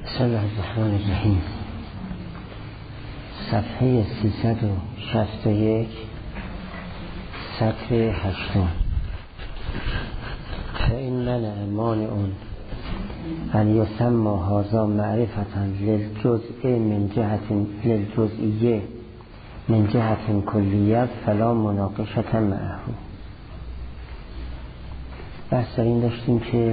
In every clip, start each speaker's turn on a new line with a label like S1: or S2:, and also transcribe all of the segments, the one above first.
S1: بسم الله الرحمن الرحیم. صفحه 361 سطر 8. فإن منع مانع ان یسمى هذا معرفة للجزء من جهة کلیت فلا مناقشة معه. بحث در این داشتیم که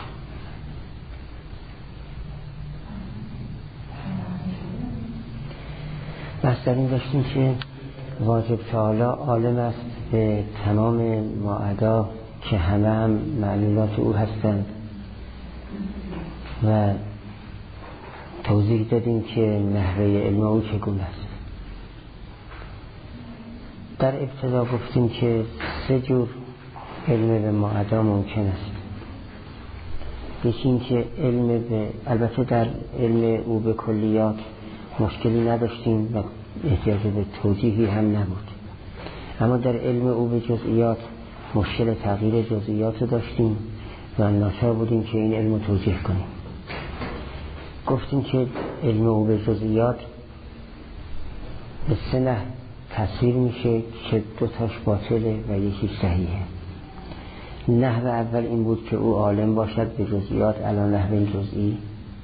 S1: واجب تعالی عالم است به تمام ماعدا که همه هم معلولات او هستند و توضیح دادیم که نحوه علم او چگونه است. در ابتدا گفتیم که 3 جور علم به ماعدا ممکن است. یکی این که البته در علم او به کلیات مشکلی نداشتیم و احتیاج به توضیحی هم نبود، اما در علم او به جزئیات مشکل تغییر جزئیات رو داشتیم و ناچار بودیم که این علم رو توجیه کنیم. گفتیم که علم او به جزئیات به 3 نحو تصویر میشه که 2 تاش باطله و یکی صحیحه. نحو اول این بود که او عالم باشد به جزئیات علی نحو جزئی،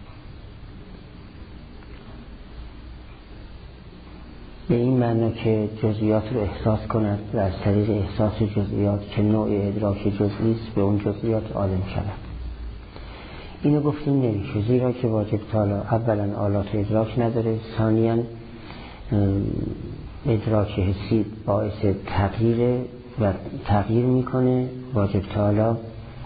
S1: به این معنی که جزئیات رو احساس کند و از طریق احساس جزئیات که نوع ادراک جزئی است به اون جزئیات عالم شود. اینو گفتیم نمیشه، زیرا که واجب تعالی اولا آلات ادراک نداره، ثانیاً ادراک حسی باعث تغییر میکنه. واجب تعالی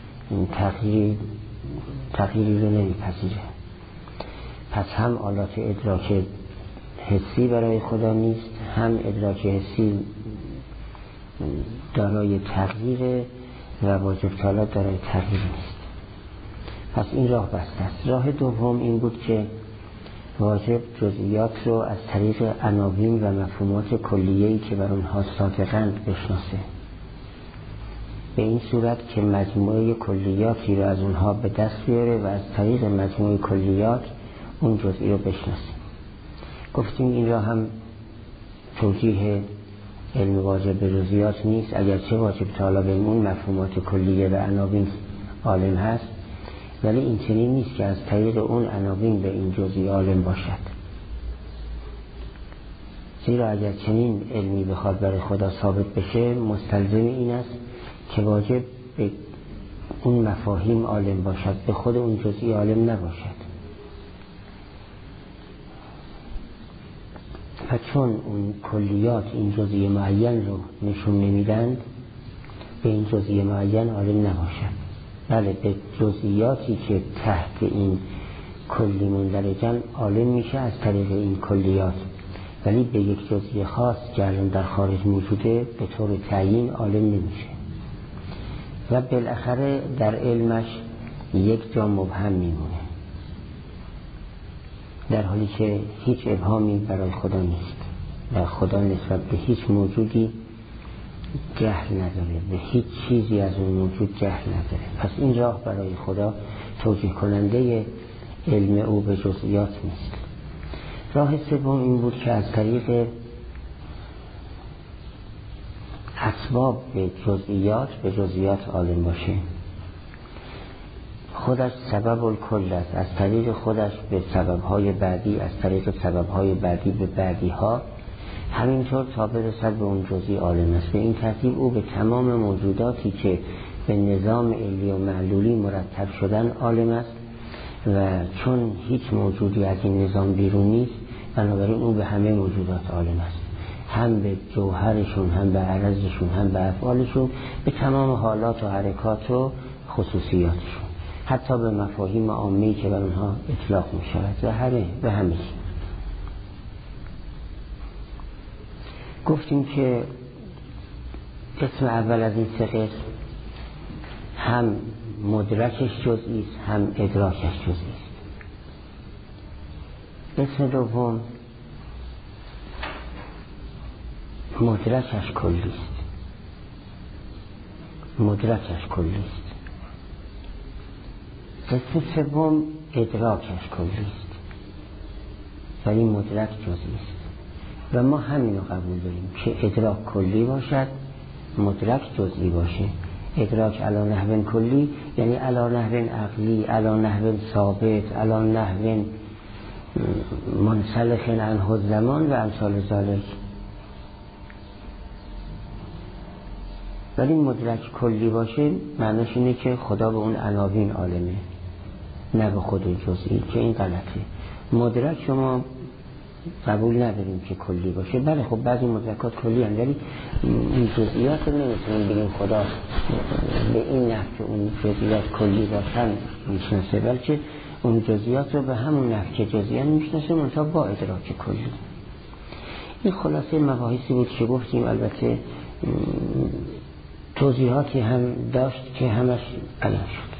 S1: تغییری رو نمیپذیره، پس هم آلات ادراک حسی برای خدا نیست، هم ادراک حسی دارای تغییر و واجب تعالی دارای تغییر نیست. پس این راه بسته است. راه دوم این بود که واجب جزئیات رو از طریق عناوین و مفهومات کلیه‌ای که بر اونها صادقند بشناسه، به این صورت که مجموعه کلیاتی رو از اونها به دست بیاره و از طریق مجموعه کلیات اون جزئی رو بشناسه. گفتیم این را هم توجیه علم واجب به جزئیات نیست، اگرچه واجب تعالی به اون مفهومات کلیه و عناوین عالم هست، ولی این چنین نیست که از طریق اون عناوین به این جزئی عالم باشد. زیرا اگر چنین علمی بخواد برای خدا ثابت بشه مستلزم این است که واجب به اون مفاهیم عالم باشد، به خود اون جزئی عالم نباشد. و چون اون کلیات این جزئی معین رو نشون نمیدند، به این جزئی معین عالم نباشد. بله، به جزئیاتی که تحت این کلی مندرجن عالم میشه از طریق این کلیات، ولی به یک جزئی خاص که الان در خارج موجوده به طور تعیین عالم نمیشه و بالاخره در علمش یک جا مبهم میمونه، در حالی که هیچ ابهامی برای خدا نیست و خدا نسبت به هیچ موجودی جهل نداره، به هیچ چیزی از اون موجود جهل نداره. پس این راه برای خدا توجیه کننده علم او به جزئیات نیست. راه سوم این بود که از طریق اسباب به جزئیات عالم باشه. خودش سبب الکل است، از طریق خودش به سببهای بعدی، از طریق سببهای بعدی به بعدی ها، همینطور تا برسد به اون جزئی عالم است. به این ترتیب او به تمام موجوداتی که به نظام علی و معلولی مرتب شدن عالم است و چون هیچ موجودی از این نظام بیرون نیست، بنابراین او به همه موجودات عالم است، هم به جوهرشون، هم به عرضشون، هم به افعالشون، به تمام حالات و حرکات و خصوصیاتشون، حتی به مفاهیم عامی که بر اونها اطلاق می شود و همه. گفتیم که قسم اول از این 3 قسم هم مدرکش جزئی است، هم ادراکش جزئی است. قسم دوم مدرکش کلی است. قسم سوم ادراکش کلی است ولی مدرک جزئی است و ما همینو قبول داریم که ادراک کلی باشد مدرک جزئی باشه. ادراک علی نحو کلی یعنی علی نحو عقلی، علی نحو ثابت، علی نحو منسلخ عنه الزمان و امثال ذلک. ولی مدرک کلی باشه معنیش اینه که خدا به اون عناوین عالمه نه به خود جزئی، که این غلطه. مدرک شما قبول نداریم که کلی باشه. بله خب بعضی مدرکات کلی هستند ولی این جزئیات رو نمیتونیم بگیم خدا به این نحو که اون جزئیات کلی باشن میشناسه، بلکه اون جزئیات رو به همون نحو که جزئیات میشناسه منتها با ادراک کلی. این خلاصه مباحثی بود که گفتیم، البته توضیحاتی هم داشت که همش الان شد.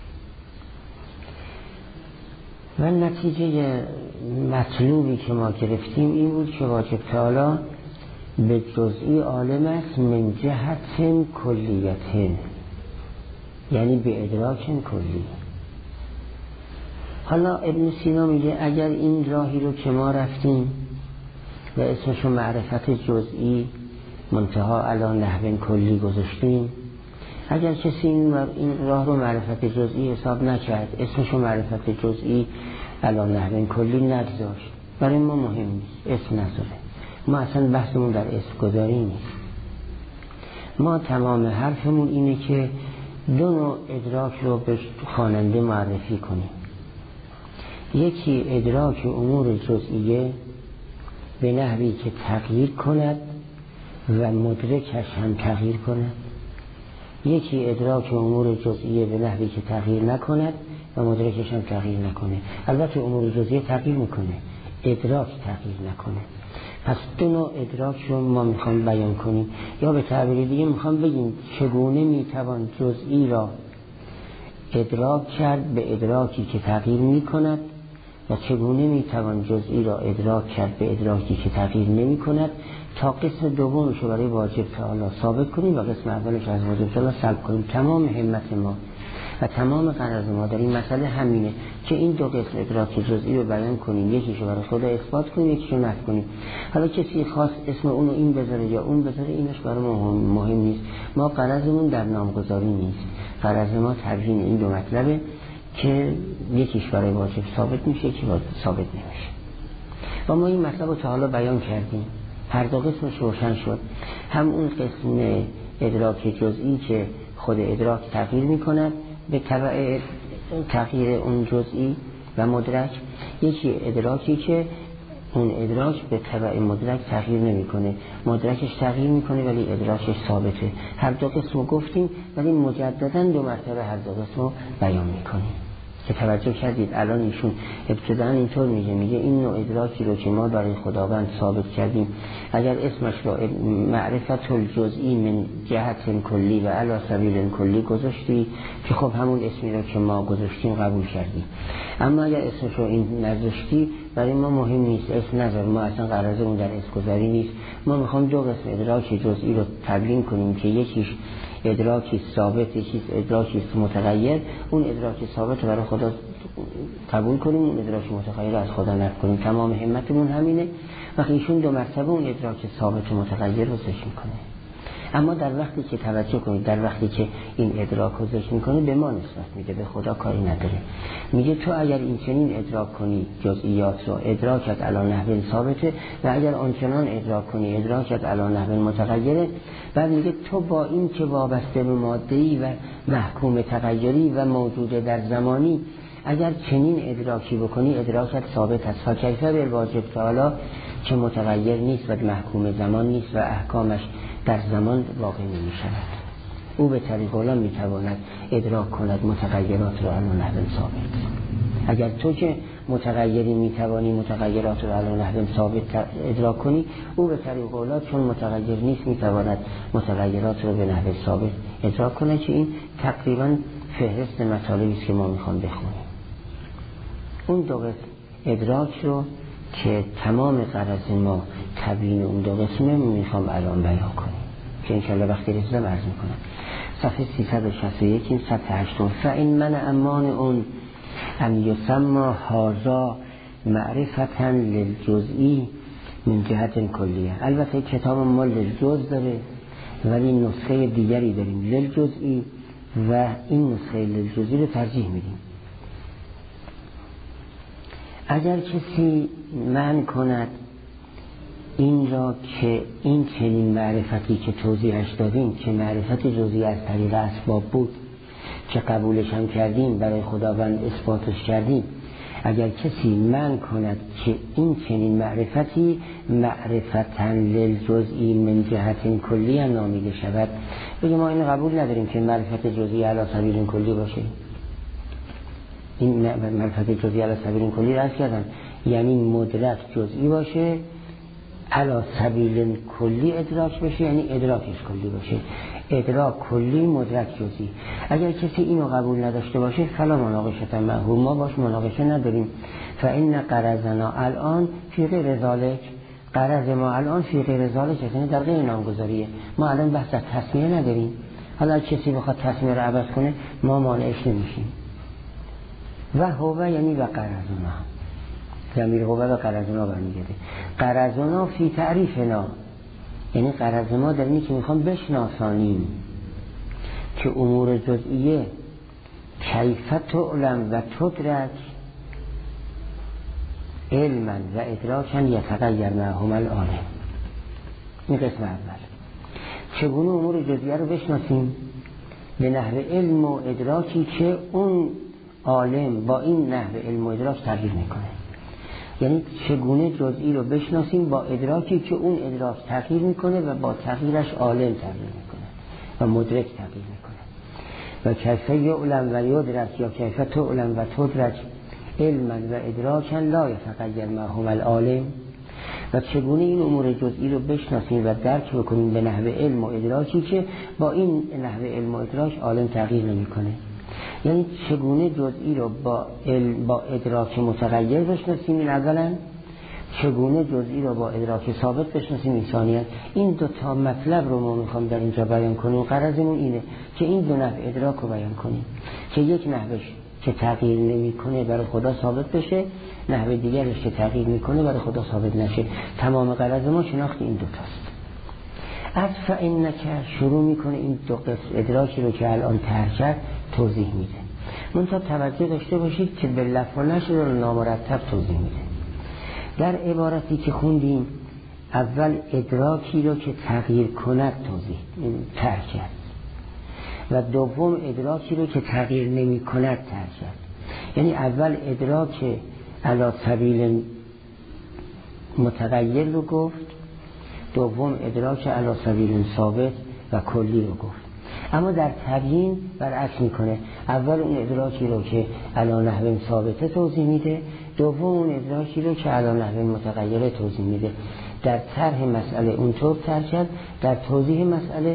S1: و نتیجه مطلوبی که ما گرفتیم این بود که واجب تعالی به جزئی عالم است من جهت کلیت، یعنی به ادراک کلی. حالا ابن سینا میگه اگر این راهی رو که ما رفتیم و اسمشو معرفت جزئی منتها علی نحو کلی گذاشتیم، اگر کسی این راه رو معرفت جزئی حساب نکرد، اسمشو معرفت جزئی علی نحو کلی نگذاشت، برای ما مهم نیست اسم نذاره. ما اصلا بحثمون در اسم گذاری نیست. ما تمام حرفمون اینه که دو نوع ادراک رو به خواننده معرفی کنیم. یکی ادراک امور جزئیه به نحوی که تغییر کند و مدرکش هم تغییر کند. یکی ادراک امور جزئیه به نحوی که تغییر نکند و مدرکش هم تغییر نکنه. البته امور جزئیه تغییر میکنه، ادراک تغییر نکنه. پس دو نوع ادراک رو ما میخوام بیان کنیم، یا به تعبیر دیگه میخوام بگیم چگونه میتوان جزئی را ادراک کرد به ادراکی که تغییر میکند و چگونه میتوان جزئی را ادراک کرد به ادراکی که تغییر نمیکند، تا قسم دومش رو برای واجب تعالی ثابت کنیم و قسم اولش از واجب تعالی سلب کنیم. تمام همت ما و تمام غرض ما در این مسئله همینه که این دو قسم ادراک جزئی رو بیان کنیم، یکیشو برای خدا اثبات کنیم، یکیشو نفی کنیم. حالا کسی خواست اسم اونو این بذاره یا اون بذاره، اینش برای ما مهم نیست. ما غرضمون در نامگذاری نیست، غرض ما تبیین این دو مطلبه که یکیش برای واجب ثابت میشه، یکی ثابت نمیشه. و ما این مطلب رو تا حالا بیان کردیم، هر دو قسمش روشن شد. هم اون قسم ادراک جزئی که خود ادراک تغییر میکند به تبع تغییر اون جزئی و مدرک، یکی ادراکی که اون ادراک به تبع مدرک تغییر نمیکنه، مدرکش تغییر میکنه ولی ادراکش ثابته. هر دو قسم رو گفتیم ولی مجددا دو مرتبه هر دو قسم رو بیان میکنیم. که توجه کردید الان ایشون ابتداً اینطور میگه این نوع ادراکی رو که ما برای خداوند ثابت کردیم، اگر اسمش رو معرفت الجزئی من جهت کلی و علی سبیل کلی گذاشتی که خب همون اسمی رو که ما گذاشتیم قبول کردیم، اما اگر اسمش رو این نذاشتی برای ما مهم نیست، اسم نذار، ما اصلا غرضمون در اسم گذاری نیست. ما میخوام دو قسم ادراک جزئی رو تبیین کنیم که یکیش ادراکی ثابت، یکیش ادراکی متغیر. اون ادراکی ثابت برای خدا قبول کنیم، اون ادراکی متغیر از خدا نفی کنیم. تمام همتمون همینه. وقتی ایشون دو مرتبه اون ادراک ثابت و متغیر رو ذکر میکنه، اما در وقتی که توجه کنید، در وقتی که این ادراک رو ذکر میکنه به ما نسبت میده، به خدا کاری نداره. میگه تو اگر این چنین ادراک کنی جزئیات رو، ادراکت علی نحو ثابته، و اگر آنچنان ادراک کنی ادراکت علی نحو متغیره. بعد میگه تو با این که وابسته به ماده‌ای و محکوم تغیری و موجوده در زمانی، اگر چنین ادراکی بکنی ادراکت ثابت است. فکیف بالواجب تعالی که متغیر نیست و محکوم زمان نیست و احکامش در زمان واقع نمی شود. او به طریق اولا می تواند ادراک کند متغیرات را علی نحو ثابت. اگر تو که متغیری می توانی متغیرات را علی نحو ثابت ادراک کنی، او به طریق اولا چون متغیر نیست می تواند متغیرات را به نحو ثابت ادراک کند. که این تقریبا فهرست مطالبی است که ما میخوام بخونیم. اون دو قسم ادراک رو که تمام غرض ما تبیین اون دو قسمه میخوام الان بیان کنیم که انشاءالله وقتی رسیدم عرض میکنم. صفحه 361 این صفحه 8. فإن من امان اون ان یسمى هذا معرفة للجزئی من جهت کلیه. البته کتاب ما للجز داره ولی نسخه دیگری داریم للجزئی و این نسخه للجزئی رو ترجیح میدیم. اگر کسی منع کند این را که این چنین معرفتی که توضیحش دادیم که معرفت جزئی از طریق اسباب بود که قبولش هم کردیم برای خداوند اثباتش کردیم، اگر کسی منع کند که این چنین معرفتی معرفتاً للجزئی من جهت کلی هم نامیده شود، بگه ما این قبول نداریم که معرفت جزئی علی سبیل کلی باشه. این معرفت جزئی علی سبیل کلی را کردن یعنی مدرک جزئی باشه، علی سبیل کلی ادراک بشه یعنی ادراکش کلی باشه. ادراک کلی، مدرک جزئی. اگر کسی اینو قبول نداشته باشه فلا مناقشه معه، ما باش مناقشه نداریم. فإن غرضنا الان فی غیر ذلک، غرض ما الان فی غیر ذلک یعنی در غیر نامگذاریه. ما الان بحث تصمیه نداریم. حالا کسی بخواد تصمیه رو عوض کنه ما مانعش نمیشیم. و هو یعنی و غرضنا، ضمیر هو و غرضنا برمیگرده. غرضنا فی تعریفنا یعنی غرض ما در اینه که میخوام بشناسانیم که امور جزئیه کیف تعلم و تدرک علما و ادراکا یتغیر معهم العالم. این قسم اول. چگونه امور جزئیه رو بشناسیم به نحو علم و ادراکی که اون عالم با این نحو علم و ادراک تغییر میکنه. یعنی چگونه جزئی رو بشناسیم با ادراکی که اون ادراک تغییر میکنه و با تغییرش عالم تغییر میکنه و مدرک تغییر میکنه. و کیف یعلم و یدرک یا کیف تعلم و تدرک علما و ادراکا لا یتغیر معهم العالم. و چگونه این امور جزئی رو بشناسیم و درک بکنیم به نحو علم و ادراکی که با این نحو علم و ادراک عالم تغییر نمیکنه. یعنی چگونه جزئی رو با ادراک متغیر بشناسیم این اولا، چگونه جزئی رو با ادراک ثابت بشناسیم این ثانیا. این دو تا مطلب رو ما میخوام در اینجا بیان کنیم. غرضمون اینه که این دو نحو ادراک رو بیان کنیم که یک نحوش که تغییر نمیکنه برای خدا ثابت بشه، نحو دیگرش که تغییر میکنه برای خدا ثابت نشه. تمام غرض ما شناخت این دو تاست. از فإنک شروع میکنه این دو قسم ادراکی رو که الان طرح کرد توضیح میده. منتها توجه داشته باشید که به لفظ و نشر رو نامرتب توضیح میده. در عبارتی که خوندیم اول ادراکی رو که تغییر کند توضیح طرح کرد و دوم ادراکی رو که تغییر نمی کند طرح کرد. یعنی اول ادراک علی سبیل متغیر رو گفت، دوم ادراک علی سبیل ثابت و کلی رو گفت. اما در تبیین برعکس میکنه. اول اون ادراکی رو که علی نحو ثابته توضیح میده، دوم اون ادراکی رو که علی نحو متغیره توضیح میده. در طرح مسئله اونطور طرح کرد، در توضیح مسئله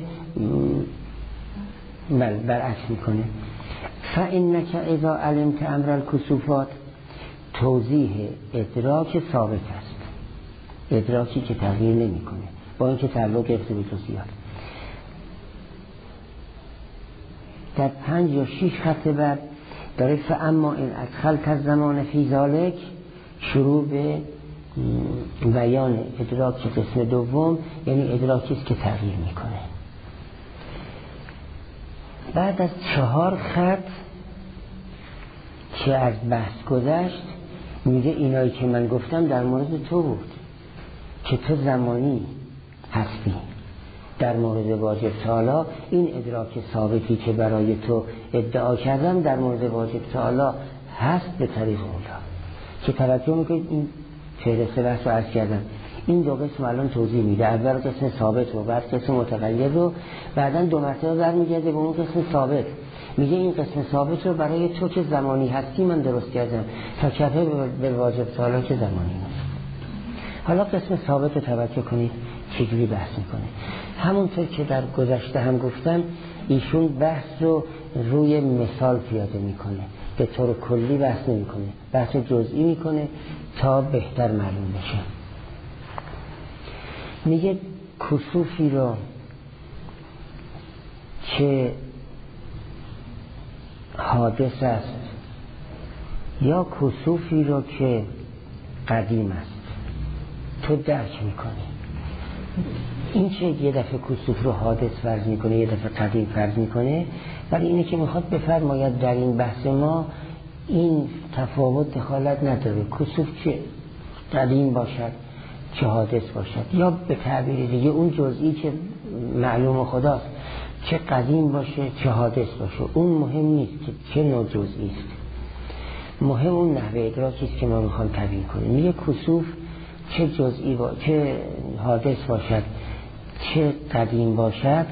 S1: برعکس میکنه. فإنک اذا علمت امر الکسوفات، توضیح ادراک ثابت است، ادراکی که تغییر نمیکنه با اینکه تعلق گرفته به جزئیات. در 5 یا 6 خط بعد داره فاما این ادخلت الزمان فی ذلک، شروع به بیان ادراک قسم دوم، یعنی ادراکی است که تغییر میکنه. بعد از 4 خط که از بحث گذشت میگه اینایی که من گفتم در مورد تو بود که تو زمانی هستی. در مورد واجب تعالی این ادراک ثابتی که برای تو ادعا کردم در مورد واجب تعالی هست به طریق اولا که توجه میکنید. این فهرست بحث رو عرض کردم. این دو قسم الان توضیح میده. اول قسم ثابت رو، بعد قسم متغیر رو، بعدن 2 مرتبه برمیگرده به اون قسم ثابت. میگه این قسم ثابت رو برای تو که زمانی هستی من درست کردم تا کفه به واجب تعالی که زمانی هست. حالا قسم ثابت رو توجه کنید چجوری بحث میکنه. همونطور که در گذشته هم گفتم ایشون بحث رو روی مثال پیاده میکنه، به طور کلی بحث نمیکنه، بحث جزئی میکنه تا بهتر معلوم بشه. میگه کسوفی رو که حادث است یا کسوفی رو که قدیم است تو درک میکنی. این چه یه دفعه کسوف رو حادث فرض میکنه، یه دفعه قدیم فرض میکنه، ولی اینه که میخواد بفرماید در این بحث ما این تفاوت دخالت نداره. کسوف چه قدیم باشد چه حادث باشد، یا به تعبیر دیگه اون جزئی که معلوم خداست چه قدیم باشه چه حادث باشه، اون مهم نیست که چه نوع جزئی است، مهم اون نحوه ادراکی است که ما میخوام تبیین کنیم. میگه کسوف چه جزئی چه حادث باشد چه قدیم باشد،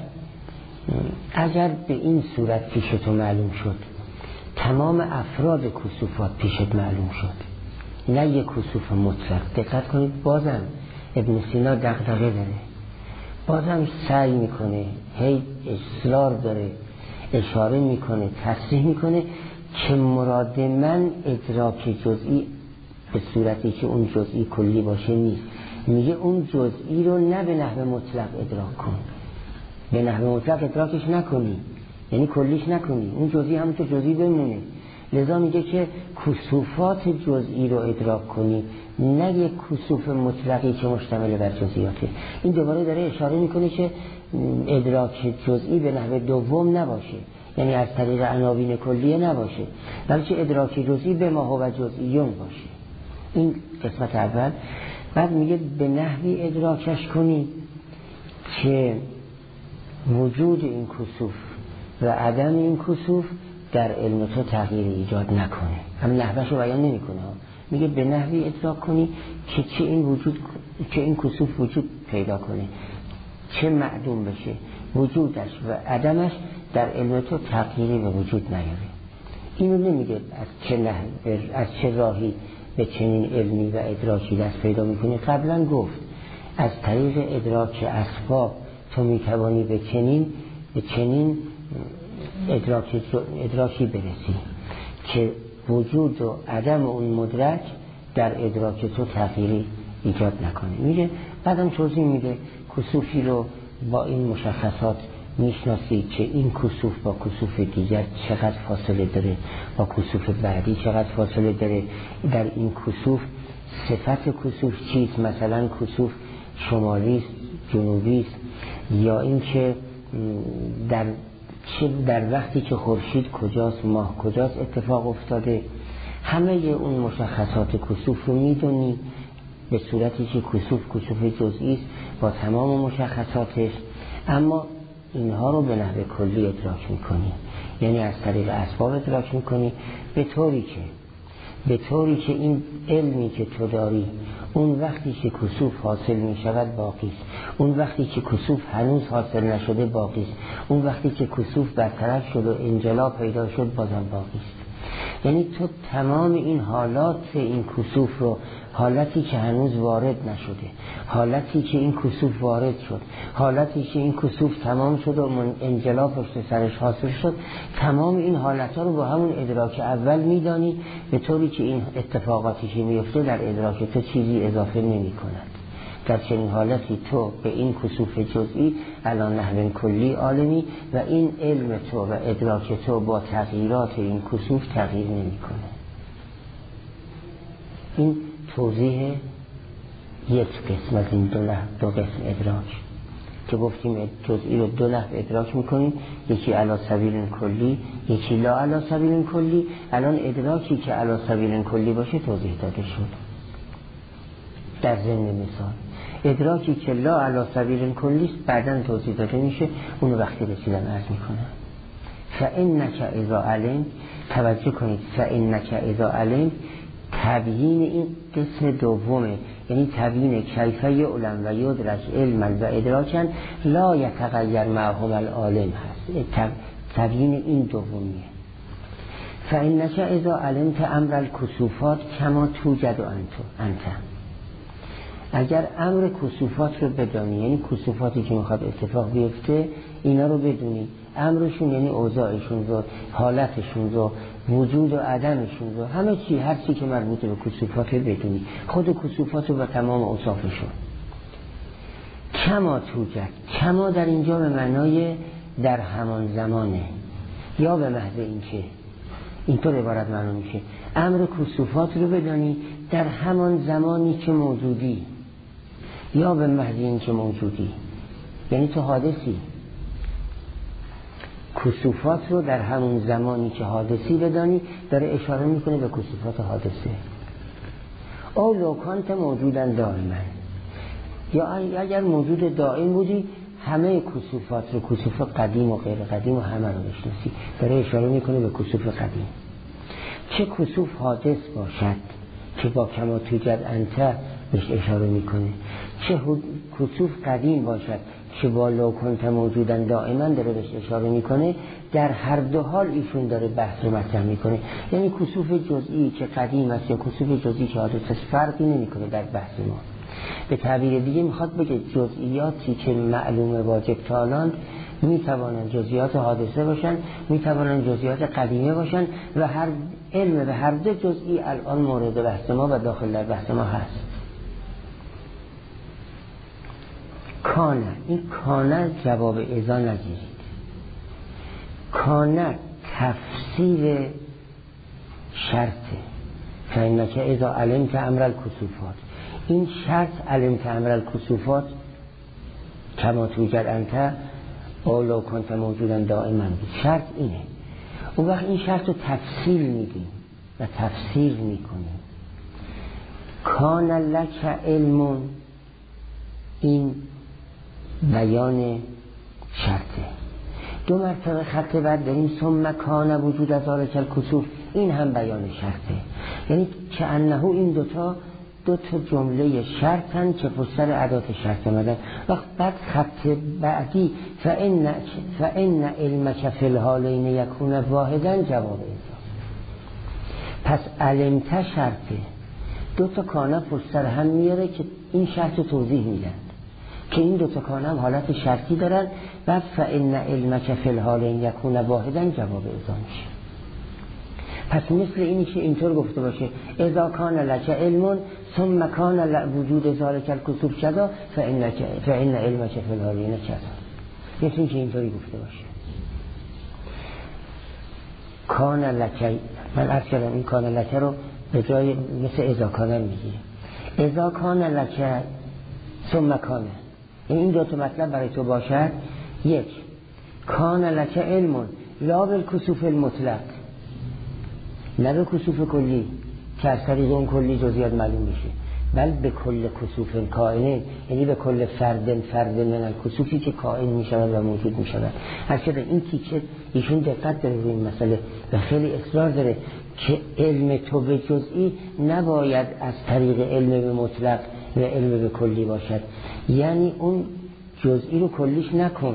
S1: اگر به این صورت پیش تو معلوم شد تمام افراد کسوفات پیشت معلوم شد، نه یک کسوف مطلق. دقت کنید بازم ابن سینا دغدغه داره، بازم سعی میکنه، هی اصرار داره، اشاره میکنه، تصریح میکنه که مراد من ادراک جزئی به صورتی که اون جزئی کلی باشه نیست. میگه اون جزئی رو نه به نحو مطلق ادراک کن، به نحو مطلق ادراکش نکنی، یعنی کلیش نکنی، اون جزئی همونطور جزئی بمونه. لذا میگه که کسوفات جزئی رو ادراک کنی، نه یک کسوف مطلقی که مشتمل بر جزئیاته. این دوباره داره اشاره میکنه که ادراک جزئی به نحو دوم نباشه، یعنی از طریق عناوین کلیه نباشه، بلکه ادراک جزئی به ما هو جزئیون باشه. این قسمت اول. بعد میگه به نحوی ادراکش کنی که وجود این کسوف و عدم این کسوف در علم تو تغییر ایجاد نکنه. هم نحوش رو بیان نمی کنه، میگه به نحوی ادراک کنی که چه این کسوف وجود پیدا کنه، چه معدوم بشه، وجودش و عدمش در علم تو تغییری به وجود نیاره. اینو نمیگه از چه راهی به چنین علمی و ادراکی دست پیدا میکنه. قبلا گفت از طریق ادراک اسباب تو میتوانی به چنین ادراکی برسی که وجود و عدم اون مدرک در ادراک تو تغییری ایجاد نکنه. میگه بعدم توضیح میده کسوفی رو با این مشخصات میشناسی که این کسوف با کسوف دیگر چقدر فاصله داره، با کسوف بعدی چقدر فاصله داره، در این کسوف صفت کسوف چیست، مثلا کسوف شمالی است جنوبی است، یا این که در وقتی که خورشید کجاست ماه کجاست اتفاق افتاده. همه اون مشخصات کسوف رو میدونی به صورتی که کسوف جزئی است با تمام مشخصاتش، اما اینها رو به نحو کلی ادراک میکنی، یعنی از طریق اسباب ادراک میکنی به طوری که این علمی که تو داری اون وقتی که کسوف حاصل میشود باقی است، اون وقتی که کسوف هنوز حاصل نشده باقی است، اون وقتی که کسوف برطرف شد و انجلا پیدا شد بازم باقی است. یعنی تو تمام این حالات این کسوف رو، حالتی که هنوز وارد نشده، حالتی که این کسوف وارد شد، حالتی که این کسوف تمام شد و انجلا پشت سرش حاصل شد، تمام این حالتها رو با همون ادراک اول میدانی، به طوری که این اتفاقاتی که میفته در ادراک تو چیزی اضافه نمی کند. در چنین حالتی تو به این کسوف جزئی الان نحو کلی عالمی و این علم تو و ادراک تو با تغییرات این کسوف تغییر نمی کنه. این توضیح یک قسم از این دو قسم ادراک که گفتیم جزئی رو دو نحو ادراک میکنیم، یکی علی سبیل کلی، یکی لا علی سبیل کلی. الان ادراکی که علی سبیل کلی باشه توضیح داده شد در ضمن مثال. ادراکی که لا علی سبیل کلی است بعداً توضیح داده میشه، اونو وقتی رسیدم عرض میکنم. فإنک اذا علم، توجه کنید، فإنک اذا علم تبیین این قسم دومه، یعنی تبیین کیف یعلم و یدرک علما و ادراکا لا یتغیر معهم العالم هست. تبیین این دومیه. فإنک اذا علمت امر الکسوفات کما توجد انت، اگر امر کسوفات رو بدانی، یعنی کسوفاتی که میخواد اتفاق بیفته اینا رو بدونی، امرشون یعنی اوضاعشون رو، حالتشون رو، وجود و عدمشون رو، همه چی، هر چی که مربوط به کسوفات بدونی، خود کسوفات رو و تمام اوصافشون. کما توجد، کما در اینجا به معنای در همان زمانه، یا به محض اینکه اینطور عبارت معلوم میشه امر کسوفات رو بدانی در همان زمانی که موجودی یا به محض این که موجودی، یعنی تو حادثی. کسوفات رو در همون زمانی که حادثی بدانی، داره اشاره میکنه به کسوفات حادثه. او لوکانت موجودن دائما، یا اگر موجود دائم بودی همه کسوفات رو، کسوف قدیم و غیر قدیم و همه رو بشناسی. داره اشاره میکنه به کسوف قدیم. چه کسوف حادث باشد که با کما توجد انت بهش اشاره میکنه، چه کسوف قدیم باشد که با لوکانت موجودن دائما داره بهش اشاره میکنه، در هر دو حال ایشون داره بحث رو مطرح میکنه. یعنی کسوف جزئی که قدیم است یا کسوف جزئی که حادث است فرقی نمیکنه در بحث ما. به تعبیر دیگه میخواد بگه جزئیاتی که معلوم واجب تالان میتوانند جزئیات حادثه باشن، میتوانند جزئیات قدیمه باشن و هر علم به هر دو جزئی الان مورد بحث ما و داخل در بحث ما هست. کانه، این کانه جواب اذا نگیرید. کانه تفسیر شرطه. فإنک اذا علمت امر الکسوفات، این شرط علمت امر الکسوفات کما توجد انت او لو کنت موجودا دائما بود. شرط اینه. اون وقت این شرط رو تفصیل میدیم و تفسیر میکنیم. کان لک علم، این بیان شرطه. دو مرتبه خط بعد داریم ثم کان وجود از ذالک الکسوف، این هم بیان شرطه. یعنی که انه این دو تا جمله شرطن که پشتر ادات شرط آمدن. وقت بعد خط بعدی فإن علمک فی الحالین یکون واحدا جواب اذا. پس علمت شرطه، دو تا کانه پشتر هم میاره که این شرط رو توضیح میدن که این دو تا کانه هم حالت شرطی دارن. بعد فإن علمک فی الحالین یکون واحدا جواب اذا میشه. پس مثل اینی که اینطور گفته باشه اذا کان لک علم ثم کان وجود ذالک الکسوف کذا فإن علمک فی الحالین کذا. مثل اینکه اینطوری گفته باشه کان لک. من عرض کردم این کان لک رو به جای مثل اذا کان میگیره. اذا کان لک ثم کان، این دو تا مطلب برای تو باشد. یک، کان لک علم لا بالکسوف المطلق، نه به کسوف کلی که از طریق اون کلی جزئیات معلوم بشه، بل به کل کسوف کائنه، یعنی به کل فرد من الکسوفی که کائن میشود و موجود میشود. هرچند این تیکه ایشون دقت داره روی این مسئله و خیلی اصرار داره که علم تو به جزئی نباید از طریق علم به مطلق و علم به کلی باشد. یعنی اون جزئی رو کلیش نکن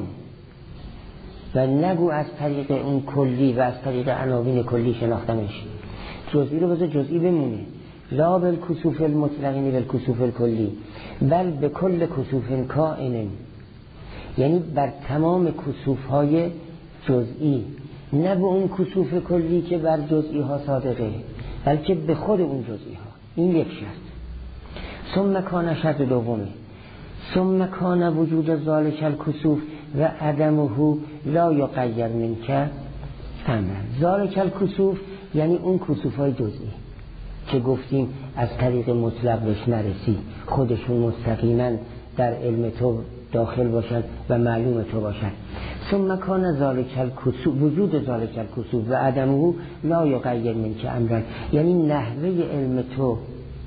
S1: و نگو از طریق اون کلی و از طریق عناوین کلی شناختنش. جزئی رو بذار جزئی بمونه. لا بالکسوف المطلقین بالکسوف الکلی بل به کل کسوف کائن، یعنی بر تمام کسوف های جزئی، نه به اون کسوف کلی که بر جزئی ها صادقه، بلکه به خود اون جزئی ها. این یک شرط. ثم کان شرط دومه ثم کان وجود ذالک الکسوف و عدمه لا یغیر منک امر. ذالک الکسوف یعنی اون کسوف های جزئی که گفتیم از طریق مطلق بهش نرسی، خودشون مستقیما در علم تو داخل باشن و معلوم تو باشن. ثم کان ذالک الکسوف وجود ذالک الکسوف و عدمه لا یغیر منک امر، یعنی نحوه علم تو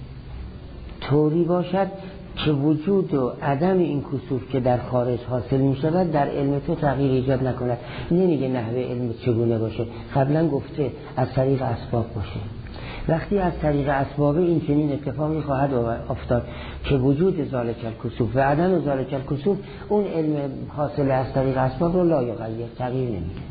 S1: طوری باشد که وجود و عدم این کسوف که در خارج حاصل می شود در علم تو تغییر ایجاد نکند. نمیگه نحوه علم چگونه باشه، قبلا گفته از طریق اسباب باشه. وقتی از طریق اسباب این چنین اتفاقی خواهد افتاد که وجود ذالک الکسوف و عدم ذالک الکسوف، اون علم حاصل از طریق اسباب رو لا یغیر، تغییر نمیده.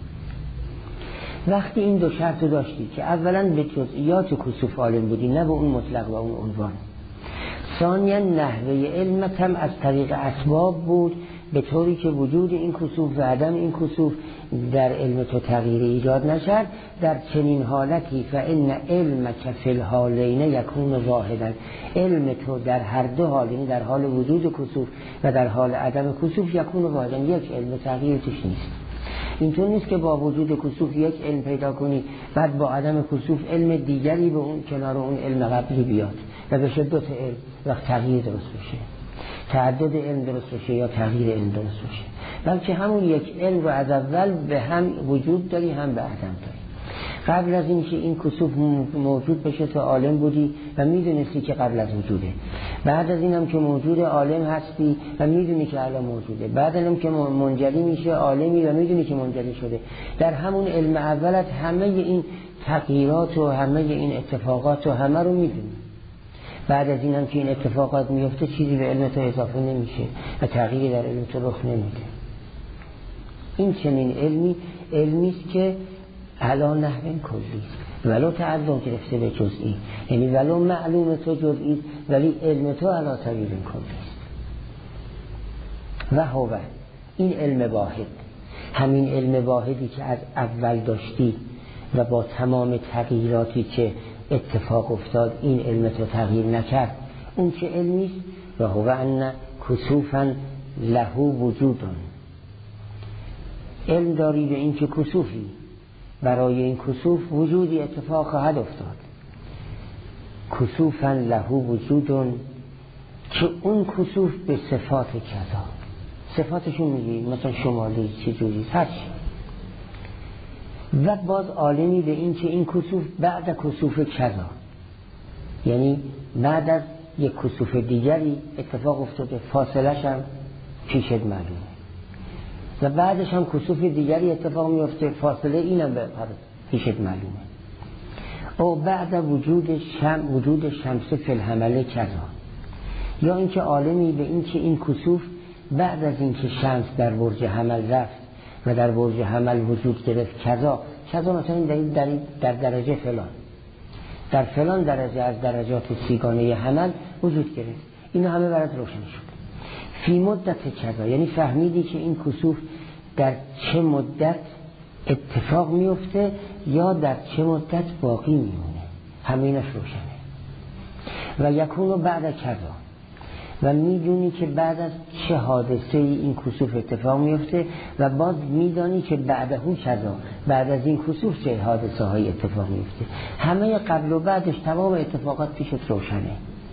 S1: وقتی این دو شرط داشتی که اولا به جزئیات کسوف عالم بودی، نه به اون مطلق و اون عنوان. ثانیا نحوه علمت هم از طریق اسباب بود، به طوری که وجود این کسوف و عدم این کسوف در علم تو تغییر ایجاد نشد. در چنین حالتی فإن علمک فی الحالین یکون واحدا، علم تو در هر دو حال، یعنی در حال وجود کسوف و در حال عدم کسوف یکون واحدا، یک علم، تغییر توش نیست. اینطور نیست که با وجود کسوف یک علم پیدا کنی بعد با عدم کسوف علم دیگری به اون کنار اون علم قبلی بیاد و بشه دو تا علم وقت تغییر درست بشه، تعدد علم درست بشه یا تغییر علم درست بشه، بلکه همون یک علم رو از اول به هم وجود داری هم به عدم داری. قبل از اینکه این کسوف موجود بشه تو عالم بودی و میدونستی که قبل از وجوده، بعد از اینم که موجود عالم هستی و میدونی که الان موجوده، بعد اینم که منجلی میشه عالمی و میدونی که منجلی شده. در همون علم اولت همه این تغییرات و همه این اتفاقات و همه رو میدونی. بعد از اینم که این اتفاقات میفته چیزی به علم تو اضافه نمیشه و تغییری در علم تو رخ نمیده. این چنین علمی است که علا نحو کلی ولو تعلق گرفته به جزئی، یعنی ولو معلوم تو جزئی ولی علم تو علا طریق کلی است. و هو این علم واحد، همین علم واحدی که از اول داشتی و با تمام تغییراتی که اتفاق افتاد این علم تو تغییر نکرد، اون چه علمی است؟ و هو ان کسوفا له وجودون، علم داری به این که کسوفی برای این کسوف وجودی اتفاق خواهد افتاد. کسوفا له وجودون که اون کسوف به صفات کذا، صفاتشون میگی مثلا شمالی چجوری هرچی، و باز عالمی به این که این کسوف بعد کسوف کذا، یعنی بعد از یک کسوف دیگری اتفاق افتاده، فاصلش هم پیشت معلومه و بعدش هم کسوف دیگری اتفاق میفته، فاصله اینم به پیشت معلومه. او بعد وجود شمس فی الحمله کذا، یا اینکه عالمی به این که این کسوف بعد از اینکه شمس در برج حمل رفت و در برج حمل وجود گرفت کذا مثلا در درجه فلان، در فلان درجه از درجات سیگانه حمل وجود گرفت، اینا همه برات روشن شد. فی مدت کذا، یعنی فهمیدی که این کسوف در چه مدت اتفاق میفته یا در چه مدت باقی میمونه، همینش روشنه. و یکونو بعد کذا، و میدونی که بعد از چه حادثه این کسوف اتفاق میفته و باز میدانی که بعدهو کذا، بعد از این کسوف چه حادثه های اتفاق میفته، همه قبل و بعدش تمام اتفاقات پیشت روشنه.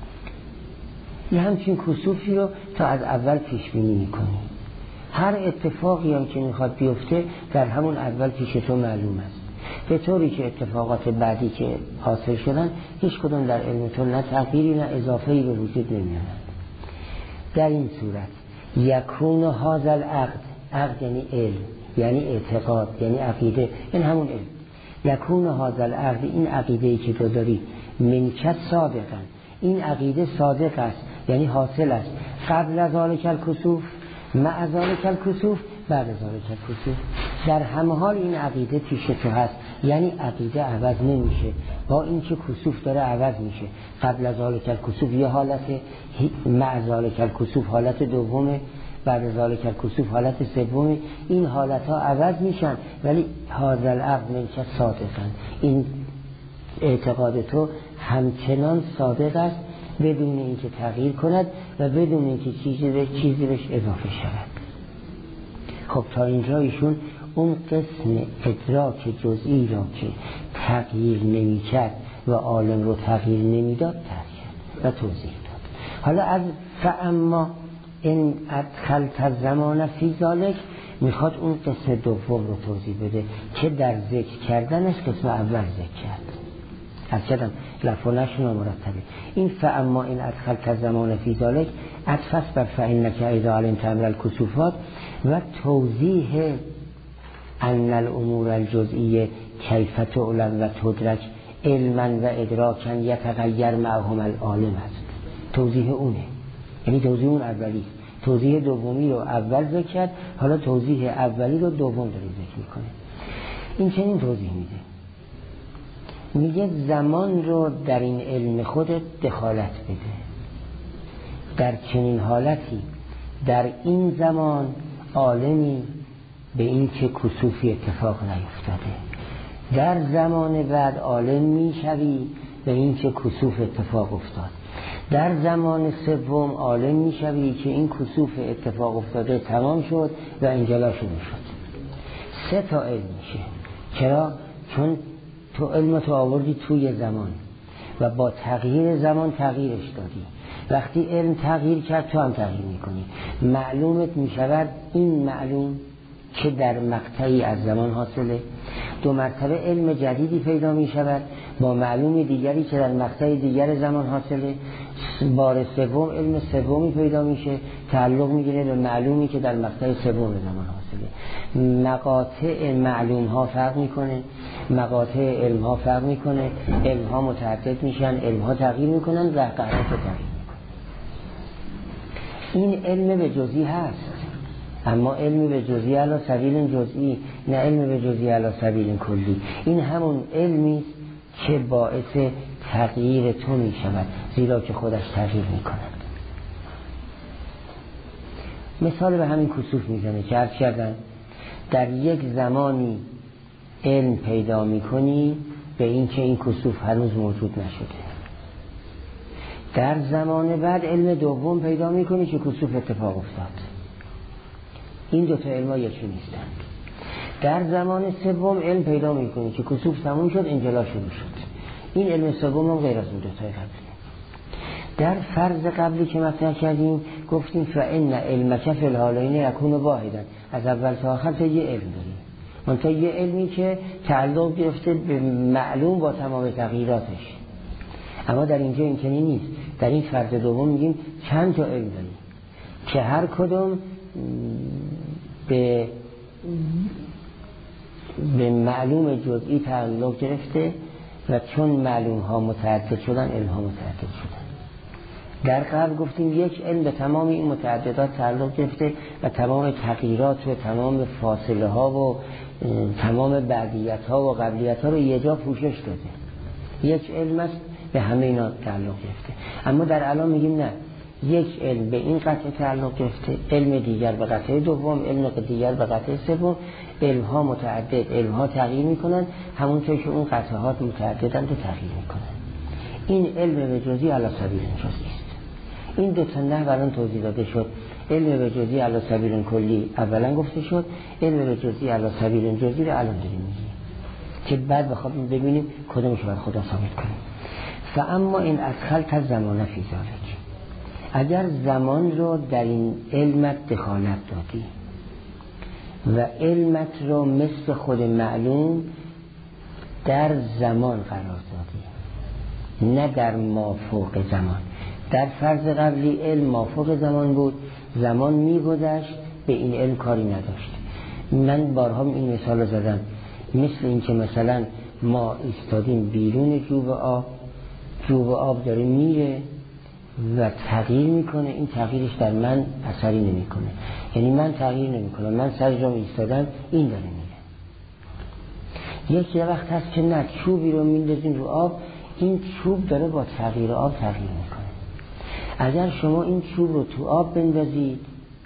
S1: یه همچین کسوفی رو تا از اول پیش بینی میکنی، هر اتفاقی هم که میخواد بیفته در همون اول پیش تو معلوم است، به طوری که اتفاقات بعدی که حاصل شدن هیچ کدوم در علم تو نه تغییری نه اضافه‌ای به وجود نمیاد. در این صورت یکون هذا العقد، عقد یعنی علم، یعنی اعتقاد، یعنی عقیده، این همون علم. یکون هذا العقد، این عقیده‌ای که تو داری، منکت صادقا، این عقیده صادق است یعنی حاصل است، قبل از ذالک الکسوف، مع ذالک الکسوف، بعد از ذالک الکسوف، در همه حال این عقیده پیش تو هست، یعنی عقیده عوض نمیشه، با اینکه کسوف داره عوض میشه. قبل از ذالک الکسوف یه حالت، مع ذالک الکسوف حالت دومه، بعد از ذالک الکسوف حالت سومه، این حالت ها عوض میشن ولی هذا العقد منکت صادقا، این اعتقاد تو همچنان صادق است بدون اینکه تغییر کند و بدون اینکه چیزی بهش اضافه شود. خب تا اینجا ایشون اون قسم ادراک جزئی را که تغییر نمی کرد و عالم رو تغییر نمی داد تغییر و توضیح داد. حالا از فاما این ادخلت الزمان فی ذالک میخواد اون قسم دوم رو توضیح بده که در ذکر کردنش قسم اول ذکر کرد. از کدام لفظش مرتبه. این فاما این ادخلت الزمان فی ذالک عطف بر فانک اذا علمت امر الکسوفات و توضیح ان الامور الجزئیه کیف تعلم و تدرک علما و ادراکا یتغیر معهم العالم است. توضیح اونه، یعنی توضیح اون اولی. توضیح دومی رو اول ذکر کرد، حالا توضیح اولی رو دوم داره ذکر میکنه. این چنین توضیح میده، میگه زمان رو در این علم خودت دخالت بده. در چنین حالتی در این زمان عالمی به این که کسوفی اتفاق نیفتاده، در زمان بعد عالم میشوی به این که کسوف اتفاق افتاد، در زمان سوم عالم میشوی که این کسوف اتفاق افتاده تمام شد و انجلا شده شد. 3 تا علم میشه. چرا؟ چون تو علم تو آوردی توی زمان و با تغییر زمان تغییرش دادی. وقتی علم تغییر کرد تو هم تغییر میکنی. معلومت میشود این معلوم که در مقطعی از زمان حاصله. 2 مرتبه علم جدیدی پیدا میشود با معلوم دیگری که در مقطع دیگر زمان حاصله. بار سوم علم سومی پیدا میشه، تعلق میگیره به معلومی که در مقطع سوم زمان حاصله. مقاطع معلوم ها فرق میکنه، مقاطع علم ها فرق میکنه، علم ها متعدد میشن، علم ها تغییر میکنن، رهقرات تغییر میکنن. این علم به جزئی هست، اما علم به جزئی علی سبیل جزئی، نه علم به جزئی علی سبیل کلی. این همون علمی که باعث تغییر تو می شود، زیرا که خودش تغییر می کند. مثال به همین کسوف می زنه که عرض کردن در یک زمانی علم پیدا می کنی به این که این کسوف هنوز موجود نشده. در زمان بعد علم دوم پیدا می کنی که کسوف اتفاق افتاد. این 2 تا علم ها یکی نیستند. در زمان سوم علم پیدا می کنی که کسوف تموم شد، انجلا شروع شد. این علم سوم هم غیر از اون 2 تای قبلی. در فرض قبلی که مطرح کردیم گفتیم فإن علمک فی الحالین یکون واحدا، از اول تا آخر تا یه علم داریم. منتها یه علمی که تعلق گرفته به معلوم با تمام تغییراتش. اما در اینجا این چنین نیست. در این فرض دوم میگیم چند تا علم داریم که هر کدوم به معلوم جزئی تعلق گرفته و چون معلوم ها متعدد شدن علم ها متعدد شدن. در قبل گفتیم یک علم به تمام این متعددات تعلق گرفته و تمام تغییرات و تمام فاصله ها و تمام بعدیت ها و قبلیت ها رو یه جا پوشش داده. یک علم است به همه اینا تعلق گرفته. اما در الان میگیم نه، یک علم به این قطعه تعلق گرفته، علم دیگر به قطعه دوم، علم دیگر به قطعه سوم. علم ها متعدد، علم ها تغییر میکنن همونطور که اون قطعات متعددند و تغییر میکنن. این علم به جزئی علی سبیل جزئی است. این 2 تا نحو الان توضیح داده شد. علم به جزئی علی سبیل کلی اولا گفته شد، علم به جزئی علی سبیل جزئی رو الان داریم میگیم که بعد بخوام ببینیم کدومش رو بر خدا ثابت کنیم. فاما این ادخلت زمان فی ذلک، اگر زمان رو در این علمت دخالت دادی و علمت رو مثل خود معلوم در زمان قرار دادی، نه در مافوق زمان. در فرض قبلی علم مافوق زمان بود، زمان میگذشت به این علم کاری نداشت. من بارها این مثال رو زدم، مثل این که مثلا ما ایستادیم بیرون جوب آب داره میره و تغییر میکنه، این تغییرش در من اثری نمیکنه. یعنی من تغییر نمیکنم، من سر جام ایستادم، این داره میره. یک وقت هست که نه، چوبی رو میندازیم رو آب، این چوب داره با تغییر آب تغییر میکنه. اگر شما این چوب رو تو آب بندازید،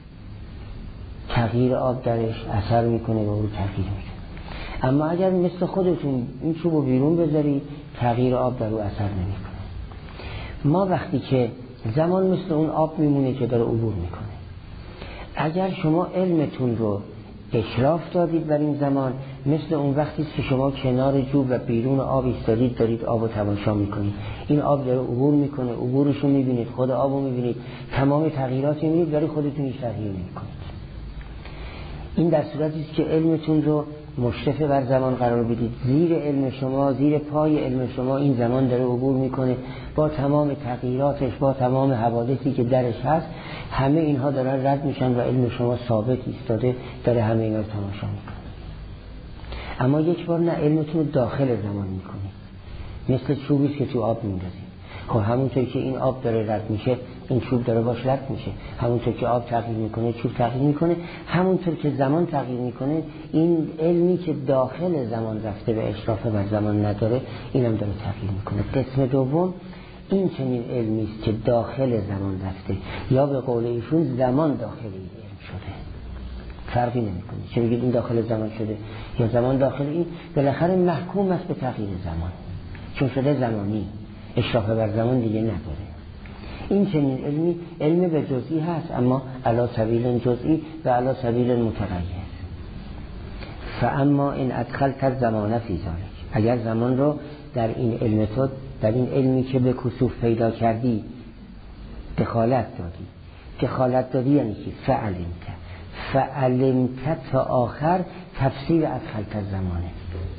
S1: تغییر آب درش اثر میکنه و او تغییر میکنه. اما اگر مثل خودتون این چوب رو بیرون بذارید، تغییر آب در او اثر نمیکنه. ما وقتی که زمان مثل اون آب میمونه که داره عبور میکنه. اگر شما علمتون رو اشراف دادید بر این زمان، مثل اون وقتی که شما کنار جوب و بیرون آب ایستادید، دارید آب رو تماشا میکنید. این آب داره عبور میکنه، عبورش رو میبینید، خود آب رو میبینید، تمام تغییراتی میبینید، ولی خودتون هیچ تغییر نمیکنید. این در صورتی است که علمتون رو مشرف بر زمان قرار بدید. زیر علم شما، زیر پای علم شما این زمان داره عبور میکنه با تمام تغییراتش، با تمام حوادثی که درش هست. همه اینها دارن رد میشن و علم شما ثابت ایستاده، داره همه اینا رو تماشا میکنه. اما یک بار نه، علمتون رو داخل زمان میکنید، مثل چوبی که تو آب میندازید. خب همونطور که این آب داره رد میشه، این چوب داره باش رد میشه. همونطور که آب تغییر میکنه، چوب تغییر میکنه. همونطور که زمان تغییر میکنه، این علمی که داخل زمان رفته به اشراف بر زمان نداره، اینم داره تغییر میکنه. قسم دوم این چنین علمی است که داخل زمان رفته، یا به قول ایشون زمان داخل این علم شده. فرقی نمیکنه چه بگید این داخل زمان شده یا زمان داخل این، بالاخره محکوم است به تغییر زمان، چون شده زمانی، اشراف بر زمان دیگه نداره. این چنین علمی علم به جزئی هست، اما علی سبیل جزئی و علی سبیل متغیر. فاما این ادخلت الزمان فی ذلک، اگر زمان رو در این علم تو، در این علمی که به کسوف پیدا کردی دخالت دادی یعنی چی؟ فعلمت تا آخر تفسیر ادخلت الزمانه.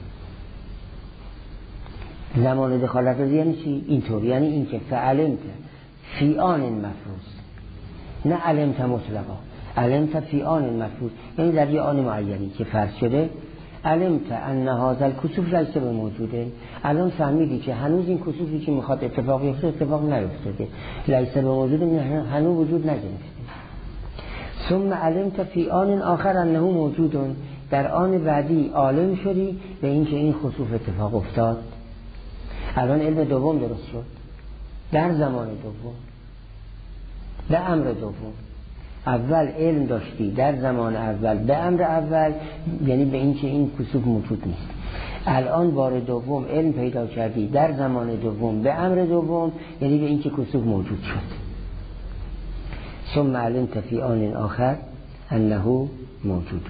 S1: زمان دخالت دادی یعنی چی؟ اینطور، یعنی این که فعلمت فی آن مفروض، نه علمت مطلقا، علمت فی آن مفروض، یعنی در یه آن معینی که فرض شده. علمت ان هذا الکسوف لیس بموجوده، الان فهمیدی که هنوز این کسوفی که میخواد اتفاق بیفته اتفاق نیفتاده، لیس بموجوده هنوز وجود نگرفته. ثم علمت فی آن آخر انه موجود، در آن بعدی عالم شدی به اینکه این خسوف اتفاق افتاد. الان علم دوم درست شد، در زمان دوم، به امر دوم. اول علم داشتی در زمان اول به امر اول، یعنی به اینکه این کسوف موجود نیست. الان بار دوم علم پیدا کردی در زمان دوم به امر دوم، یعنی به اینکه کسوف موجود شد. ثم علمت فی آن آخر انه موجود.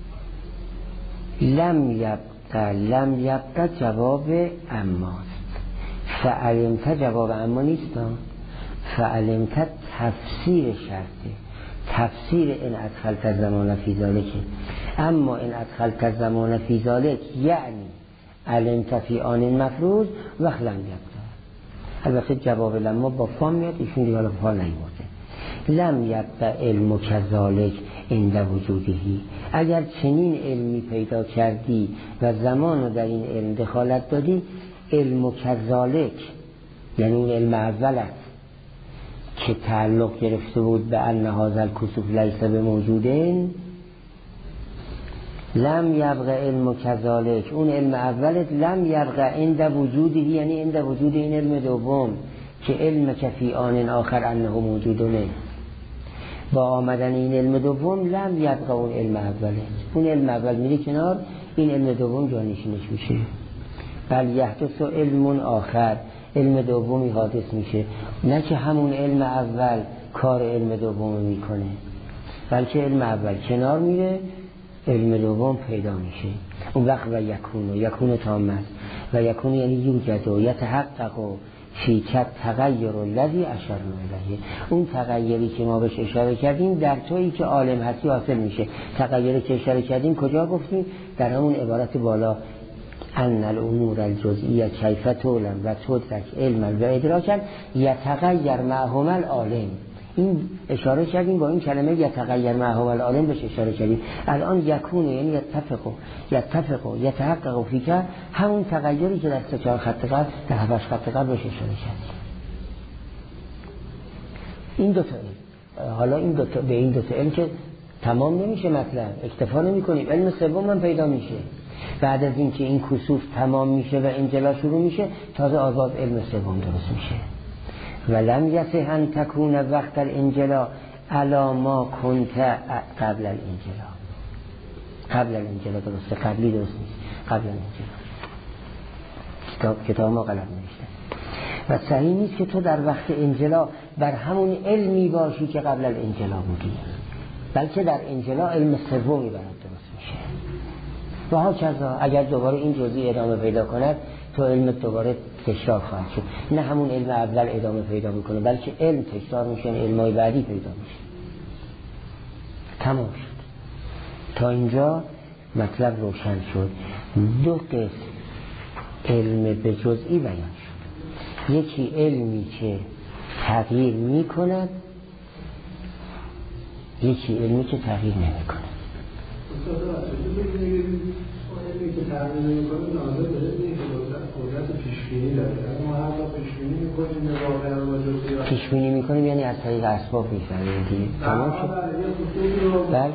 S1: لم یبقى جواب اماست، فعلمت جواب اما نیست، فعلمت تفسیر شرطه، تفسیر این ادخلت الزمان فی ذلک. اما این ادخلت الزمان فی ذلک یعنی علمت فی آن مفروض و لم یبقى. البته جواب لما با فام میاد، ایشون دیگه حالا فا نیورده. لم یبقى علم کذالک عند وجودهی، اگر چنین علمی پیدا کردی و زمان رو در این علم دخالت دادی، علم کذالک یعنی اون علم اول است که تعلق گرفته بود به ان هذا الکسوف لیس بموجودین، لم یبقى علم کذالک، اون علم اولت لم یبقى عند وجودهی، یعنی عند وجود این علم دوم که علم کفی آن آخر انه موجودونه. با آمدن این علم دوم لم یبقى اون علم اوله، اون علم اول میره کنار، این علم دوم جانشینش میشه. بل یحدث علم آخر، علم دومی حادث میشه، نه که همون علم اول کار علم دوم میکنه، بلکه علم اول کنار میره، علم دوم پیدا میشه. اون وقت و یکون تام است، و یکون یعنی یوجد و یتحقق و فی تغییر الذی اشرنا الیه، اون تغییری که ما بهش اشاره کردیم در تویی که عالم هستی حاصل میشه. تغییری که اشاره کردیم کجا گفتیم؟ در همون عبارت بالا، ان الامور الجزئیه کیف تعلم و تدرک علما و ادراکا یتغیر معهم العالم. این اشاره کردیم با این کلمه یتغیر معهم العالم بهش اشاره کردیم. الان یکون یعنی یتفق یتحقق فی که همون تغییری که در 4 خط قبل در 7 خط قبل بهش اشاره کردیم. این دو تا علم، حالا این دو تا به این دو تا علم که تمام نمیشه مطلب، اکتفا نمی‌کنیم، علم سوم هم پیدا میشه. بعد از اینکه این کسوف تمام میشه و انجلا شروع میشه، تازه آغاز علم سوم درست میشه. ولم یصح ان تکون وقت الانجلا علی ما کنت قبل الانجلا. قبل الانجلا درسته، قبلی درست نیست، قبل الانجلا. کتاب ما غلط نوشته. و صحیح نیست که تو در وقت انجلا بر همون علمی باشی که قبل الانجلا بودی، بلکه در انجلا علم سومی برات درست میشه. و ها کذا اگر دوباره این جزئی ادامه پیدا کند، تو علم دوباره تکرار خواهد شد، نه همون علم اول ادامه پیدا میکنه، بلکه علم تکرار میشه، علمای بعدی پیدا میشه. تمام شد. تا اینجا مطلب روشن شد. دو قسم علم به جزئی بیان شد. یکی علمی که تغییر میکند، یکی علمی که تغییر نمیکند.
S2: علمی که تغییر نمیکنه ناظر به این که قدرت پیشبینی داره. ما هر وقت پیشبینی میکنیم واقعا با جزئیات
S1: پیشبینی میکنیم، یعنی از طریق اسباب میفهمیم دیگه. تمام شد. بله.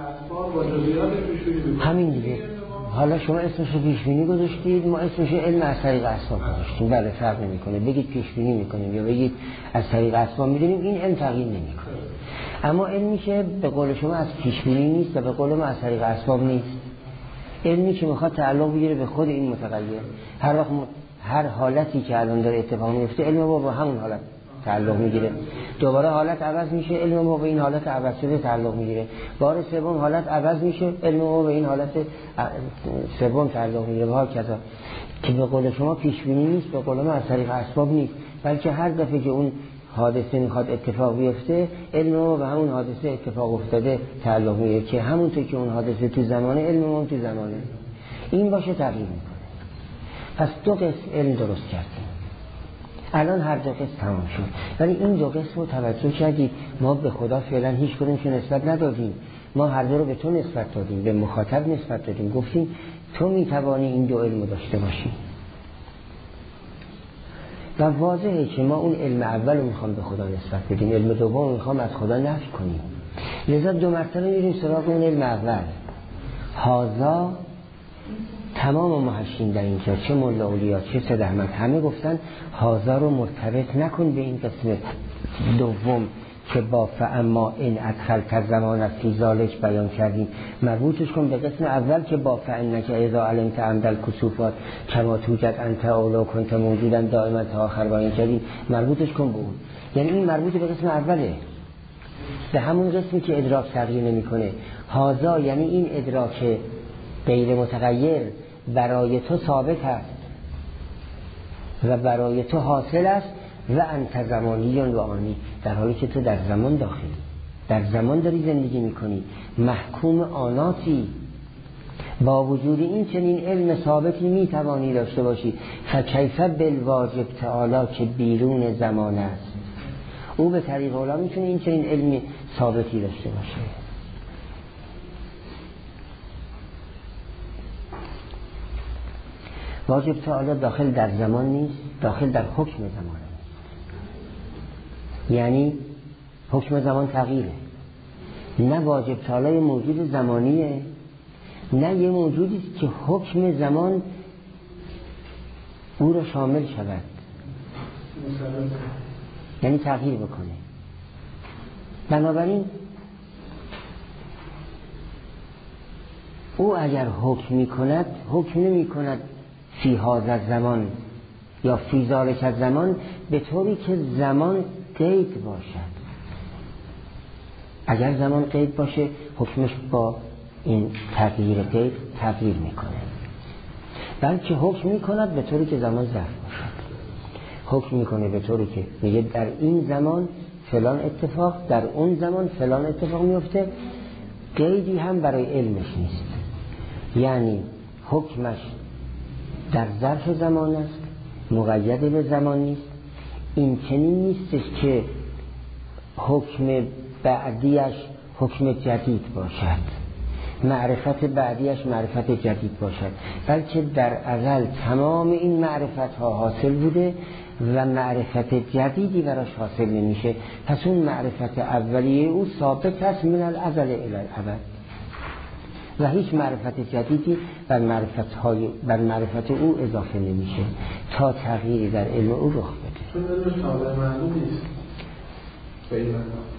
S1: همین دیگه. حالا شما اسمشو پیشبینی گذاشتید، ما اسمشو علم از طریق اسباب گذاشتیم. بله، فرق نمیکنه. بگید پیشبینی میکنیم یا بگید از طریق اسباب میدونیم، این علم تغییر نمیکنه. اما علمی که به قول شما از پیشبینی نیست و به قول ما از طریق اسباب نیست، علمی که میخواد تعلق بگیره به خود این متغیر، هر وقت هر حالتی که الان داره اتفاق میفته، علم ما با همون حالت تعلق میگیره. دوباره حالت عوض میشه، علم ما به این حالت عوض شده تعلق میگیره، بار سوم حالت عوض میشه، علم ما به این حالت سوم تعلق میگیره و هکذا. که به قول شما پیش بینی نیست، به قول ما از طریق اسباب نیست، بلکه هر دفعه که اون حادثه میخواد اتفاق بیفته، علم ما به همون حادثه اتفاق افتاده تعلق میگیره، که همونطور که اون حادثه تو زمانه، علم ما تو زمانه. این باشه تغییر میکنه. پس دو قسم علم درست کردیم. الان هر دو قسم تمام شد، ولی این دو قسم رو توجه کردید ما به خدا فعلا هیچ کدومش نسبت ندادیم. ما هر دو رو به تو نسبت دادیم، به مخاطب نسبت دادیم، گفتیم تو میتوانی این دو علم رو داشته باشی. و واضحه که ما اون علم اول رو میخوام به خدا نسبت بدیم، علم دوم رو میخوام از خدا نفی کنیم. لذا دو مرتبه میریم سراغ اون علم اول. هازا تمام محشین در اینجا، چه مولا اولیا چه سید احمد، همه گفتن هازا رو مرتبط نکن به این قسم دوم که با فاما این ادخلت زمان از فی ذالک بیان کردیم، مربوطش کن به قسم اول که با فانک اذا علمت عمد کسوفات کما توجد انت اولا کنت موجودا دائما تا آخر بیان کردیم، مربوطش کن به اون. یعنی این مربوط به قسم اوله، به همون قسمی که ادراک تغییر نمیکنه. هازا یعنی این ادراک غیر متغیر برای تو ثابت است و برای تو حاصل است و انت زمانی و آنی، در حالی که تو در زمان داخلی، در زمان داری زندگی میکنی، محکوم آناتی. با وجود این چنین علم ثابتی میتوانی داشته باشی. فکیف بالواجب تعالی که بیرون زمان است، او به طریق اولا میتونه این چنین علم ثابتی داشته باشه. واجب تعالی داخل در زمان نیست، داخل در حکم زمان است. یعنی حکم زمان تغییره. نه واجب تعالی موجود زمانیه، نه یه موجودی که حکم زمان او را شامل شود، یعنی تغییر بکنه. بنابراین او اگر حکم می کند، حکم نمی کند فی هذا زمان یا فی ذالک زمان به طوری که زمان قید باشد. اگر زمان قید باشه حکمش با این تغییر قید تغییر میکنه، بلکه حکم میکند به طوری که زمان ظرف باشد. حکم میکنه به طوری که میگه در این زمان فلان اتفاق، در اون زمان فلان اتفاق میفته، قیدی هم برای علمش نیست. یعنی حکمش در ظرف زمان است، مقید به زمان نیست. این چنین نیستش که حکم بعدیش حکم جدید باشد، معرفت بعدیش معرفت جدید باشد، بلکه در ازل تمام این معرفت ها حاصل بوده و معرفت جدیدی براش حاصل نمیشه. پس اون معرفت اولیه او ثابت است من الازل الی الابد و هیچ معرفت جدیدی بر معرفت او اضافه نمیشه تا تغییری در علم او رخ بده.
S2: چون علمش تابع معلوم نیست به این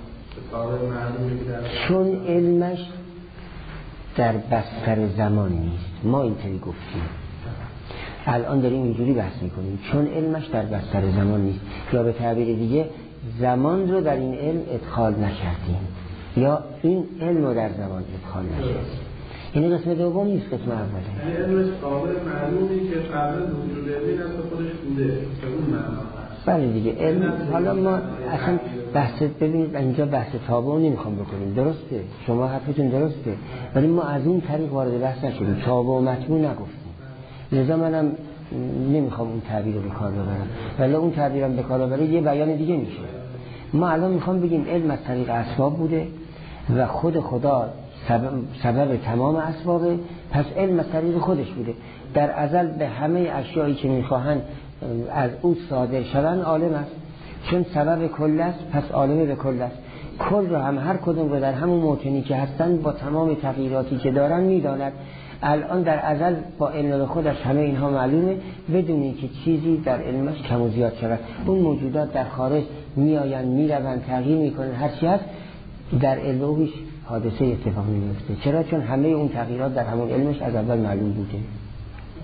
S1: چون علمش در بستر زمان نیست. ما اینطوری گفتیم، الان داریم اینجوری بحث میکنیم، چون علمش در بستر زمان نیست، یا به تعبیر دیگه زمان رو در این علم ادخال نکردیم یا این علم رو در زمان ادخال نکردیم. این قسم دوم نیست، قسم اوله.
S2: یعنی علمش قابل معلومی که قبل وجود علمی از خودش بوده، به اون معنا هست.
S1: بله دیگه علم. حالا ما اصلا بحث ببینید اینجا بحث تابع نمیخوام بکنیم، درسته شما حرفتون درسته، ولی ما از این طریق وارد بحث نشدیم، تابع و مطبوع نگفتیم. لذا منم نمیخوام اون تعبیر رو به کار ببرم، ولی اون تعبیرم به کار ببره یه بیان دیگه میشه. ما الان میخوام بگیم علم از طریق اسباب بوده و خود خدا سبب تمام اسبابه، پس علم از طریق خودش بوده. در ازل به همه اشیایی که میخواهند از او صادر شوند عالم است، چون سبب کل است پس عالم به کل است. کل رو هم هر کدوم رو در همون موطنی که هستن با تمام تغییراتی که دارن میداند. الان در ازل با علم خودش همه اینها معلومه بدون اینکه چیزی در علمش کم و زیاد شود. اون موجودات در خارج میآیند میروند تغییر میکنن، هر چی هست در علم او هیچ حادثه اتفاق نمیفته. چرا؟ چون همه اون تغییرات در همون علمش از اول معلوم بوده.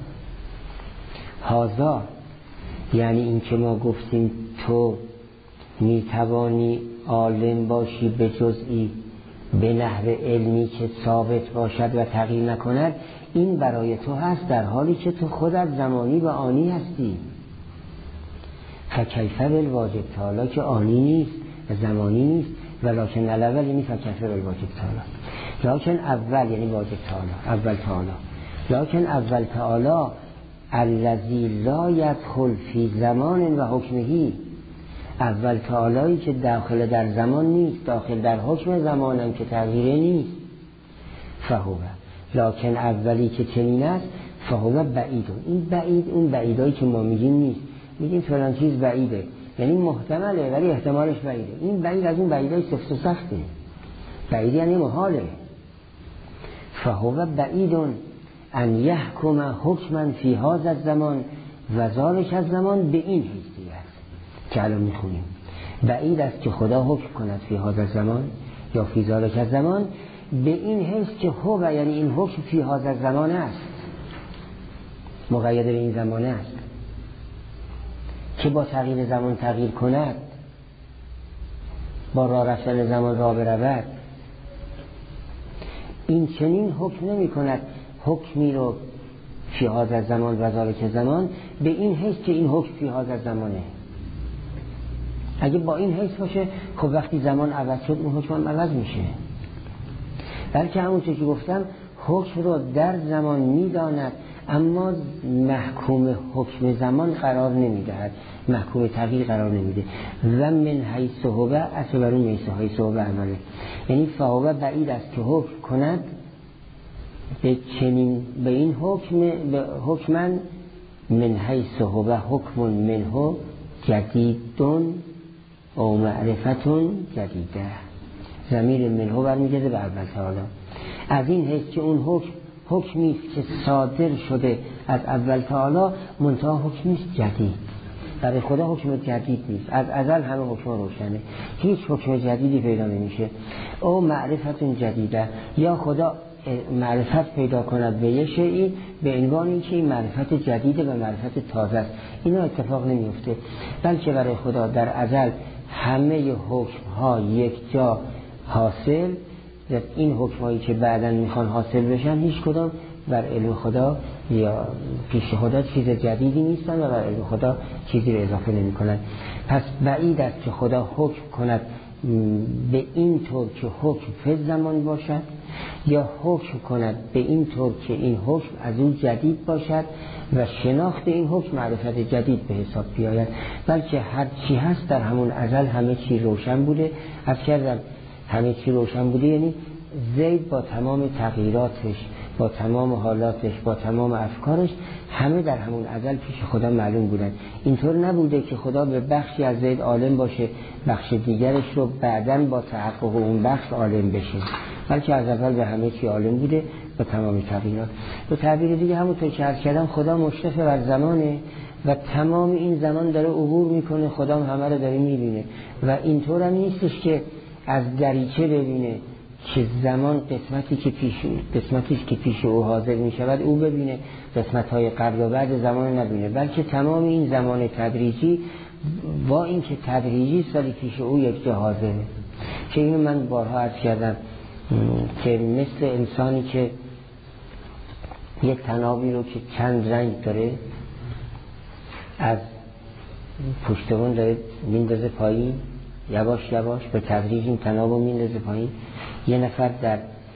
S1: هازا یعنی این که ما گفتیم تو میتوانی عالم باشی به جزئی به نحو علمی که ثابت باشد و تغییر نکند، این برای تو هست در حالی که تو خودت زمانی و آنی هستی. فکیف بالواجب تعالی که آنی نیست و زمانی نیست، ولکن الاول یعنی فکیف بالواجب تعالی، لکن اول یعنی واجب تعالی، اول تعالی، لکن اول تعالی الذی لا یدخل فی زمان و حکمهی، اول تعالی که داخل در زمان نیست، داخل در حکم زمان هم که تغییری نیست. فهو، لکن اولی که چنین است، فهو بعیدون، این بعید اون بعیدایی که ما میگیم نیست، میگیم فلان چیز بعیده یعنی محتمله ولی احتمالش بعیده، این بعید از اون بعیدای سفت و سخته، بعید یعنی محاله. فهو بعیدون ان یحکم حکما فی هذا الزمان و ذلک الزمان به این حیثیت که الان میخونیم. بعید است که خدا حکم کند فی هذا الزمان یا فی ذلک الزمان به این حیث که هو یعنی این حکم فی هذا الزمان است، مقید به این زمانه است که با تغییر زمان تغییر کند، با راه رفتن زمان راه برود. این چنین حکم نمی کند حکمی رو فی هذا زمان و ذلک زمان به این حیث که این حکم فی هذا زمانه. اگه با این حیث باشه خب وقتی زمان عوض شد اون حکم هم عوض میشه، بلکه همون چیزی که گفتم حکم رو در زمان میداند اما محکوم حکم زمان قرار نمیدهد، محکوم تغییر قرار نمیده. و من حیث هو اصل برون حیث هو عمله، یعنی فهو بعید است که حکم کند به چنین به این حکما من حیث هو حکم منه جدیدون او معرفتون جدیده. ضمیر منه برمیگرده به اول تعالی، از این حیث که اون حکمی که صادر شده از اول تعالی منتها حکمی جدید، برای خدا حکم جدید نیست، از ازل همه حکم روشنه، هیچ حکم جدیدی پیدا نمیشه. او معرفتون جدیده، یا خدا معرفت پیدا کند به یه شیئی به عنوان اینکه این معرفت جدیده و معرفت تازه است، اینا اتفاق نمیفته، بلکه برای خدا در ازل همه حکم‌ها یک جا حاصل، این حکمایی که بعداً میخوان حاصل بشن هیچ کدام بر علم خدا یا پیش خدا چیز جدیدی نیستن و بر علم خدا چیزی رو اضافه نمی کنن. پس بعید است که خدا حکم کند به این طور که حکم فی زمان باشد یا حکم کند به این طور که این حکم از اون جدید باشد و شناخت این حکم معرفت جدید به حساب بیاید، بلکه هر چی هست در همون ازل همه چی روشن بوده. از کردم همه چی روشن بوده یعنی زید با تمام تغییراتش، با تمام حالاتش، با تمام افکارش همه در همون ازل پیش خدا معلوم بودن. اینطور نبوده که خدا به بخشی از زید عالم باشه بخش دیگرش رو بعداً با تحقق اون بخش عالم بشه، بلکه از اول به همه چی عالم بوده با تمام تغییرات. به تعبیر دیگه همونطور که عرض کردم خدا مشرف بر زمانه و تمام این زمان داره عبور میکنه، خدا همه رو داره میبینه و اینطور هم نیستش که از دریچه ببینه که زمان قسمتیش که پیش او حاضر می شود او ببینه، قسمت‌های قبل و بعد زمان نبینه، بلکه تمام این زمان تدریجی با این که تدریجی است ولی پیش او یک جا حاضره. که اینو من بارها عرض کردم که مثل انسانی که یک تنابی رو که چند رنگ داره از پشتون داره میندازه پایین، یواش یواش به تدریج این تناب رو میندازه پایین. یه نفر در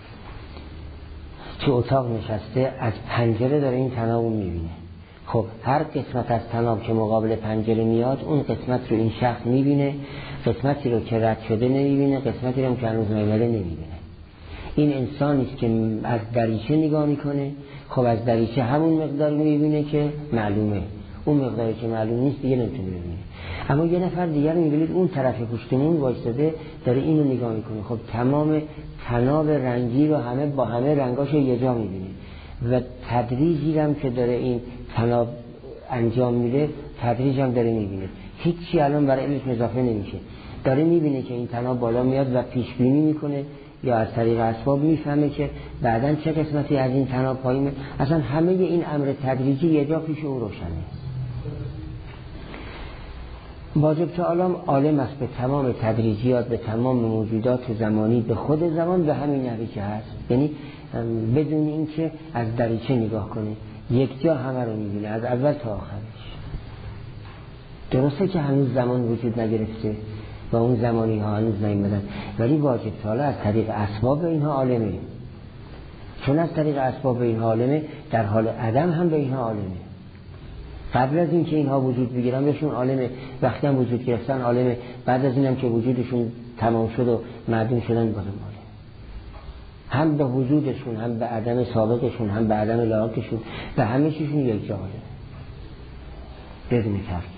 S1: تو اتاق نشسته از پنجره داره این تناب رو میبینه. خب هر قسمت از تناب که مقابل پنجره میاد اون قسمت رو این شخص میبینه، قسمتی رو که رد شده نمیبینه، قسمتی رو که هنوز نیامده نمیبینه. این انسانیست که از دریچه نگاه میکنه، خب از دریچه همون مقداری میبینه که معلومه، اون مقداری که معلوم نیست دیگه نمیتونه ببینه. اما یه نفر دیگر رو میبینید اون طرف پشتمون وایساده داره اینو نگاه میکنه، خب تمام تناب رنگی رو همه با همه رنگاشو یه جا میبینه و تدریجی هم که داره این تناب انجام میده تدریج هم داره میبینه. هیچی الان برای علمش اضافه نمیشه، داره میبینه که این تناب بالا میاد و پیش بینی میکنه یا از طریق اسباب میفهمه که بعداً چه قسمتی از این تناب پایین. اصلا همه این امر تدریجی یه جا پیش او روشنه. واجب تعالی عالم است به تمام تدریجیات، به تمام موجودات زمانی، به خود زمان، به همین نحوی که هست. یعنی بدون اینکه از دریچه نگاه کنه، یک جا همه رو میبینه از اول تا آخرش. درسته که هنوز زمان وجود نگرفته و اون زمانی ها هنوز نیومدن، ولی واجب تعالی از طریق اسباب اینها عالمه. چون از طریق اسباب اینها عالمه، در حال عدم هم به اینها عالمه. قبل از اینکه اینها وجود بگیرن بهشون عالمه، وقتی هم وجود گرفتن عالمه، بعد از اینم که وجودشون تمام شد و معدوم شدن بازم عالمه. هم به وجودشون، هم به عدم سابقشون، هم به عدم لاحقشون، و همه چیشون یک جا عالمه بدون تفکیر.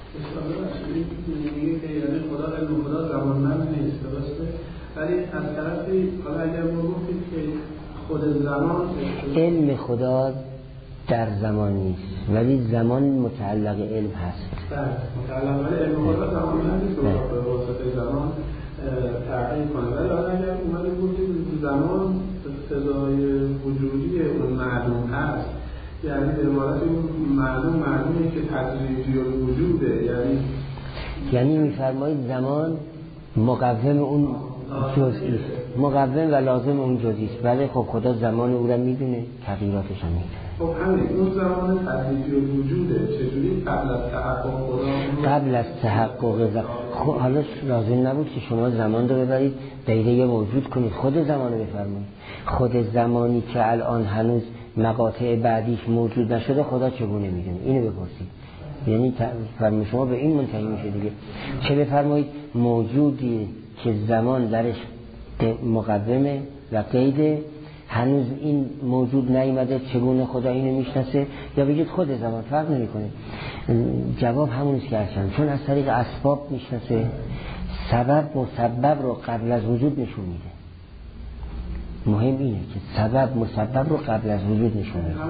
S2: میگه که یعنی خدا علم خدا زمانمند نیست، درسته؟ ولی از طرفی حالا اگر ما گفتید که خود زمان
S1: علم خدا در زمان نیست، ولی زمان متعلق علم هست.
S2: متعلق، ولی علم خدا زمانمند نیست که به واسطه زمان تغییر کنه. ولی حالا اگر اومده گفتید زمان فضای وجودی اون معلوم هست، یعنی به عبارت اون معلومه که تدریجی وجوده،
S1: یعنی میفرمایید زمان مقوم اون جزئی است، مقوم و لازم اون جزئی است. بله خب خدا زمان او را میدونه، تغییراتش هم میدونه.
S2: خب همین اون زمان تدریجی وجوده، چجوری قبل از تحقق خدا؟
S1: قبل از تحقق خب حالا لازم نبود که شما زمان رو ببرید دایره موجود کنید، خود زمان رو بفرمایید. خود زمانی که الان هنوز مقاطع بعدیش موجود نشده، خدا چگونه میدونه؟ اینو بپرسید. یعنی فرمای شما به این منتهی میشه دیگه. چه بفرمایید موجودی که زمان درش مقدمه و قیده، هنوز این موجود نیامده، چگونه خدا اینو میشناسه؟ یا بگید خود زمان، فرق نمیکنه. جواب همونیست که هستن، چون از طریق اسباب میشناسه، سبب مسبب رو قبل از وجود نشون میده. مهم اینه که سبب مسبب رو قبل از وجود نشون میده.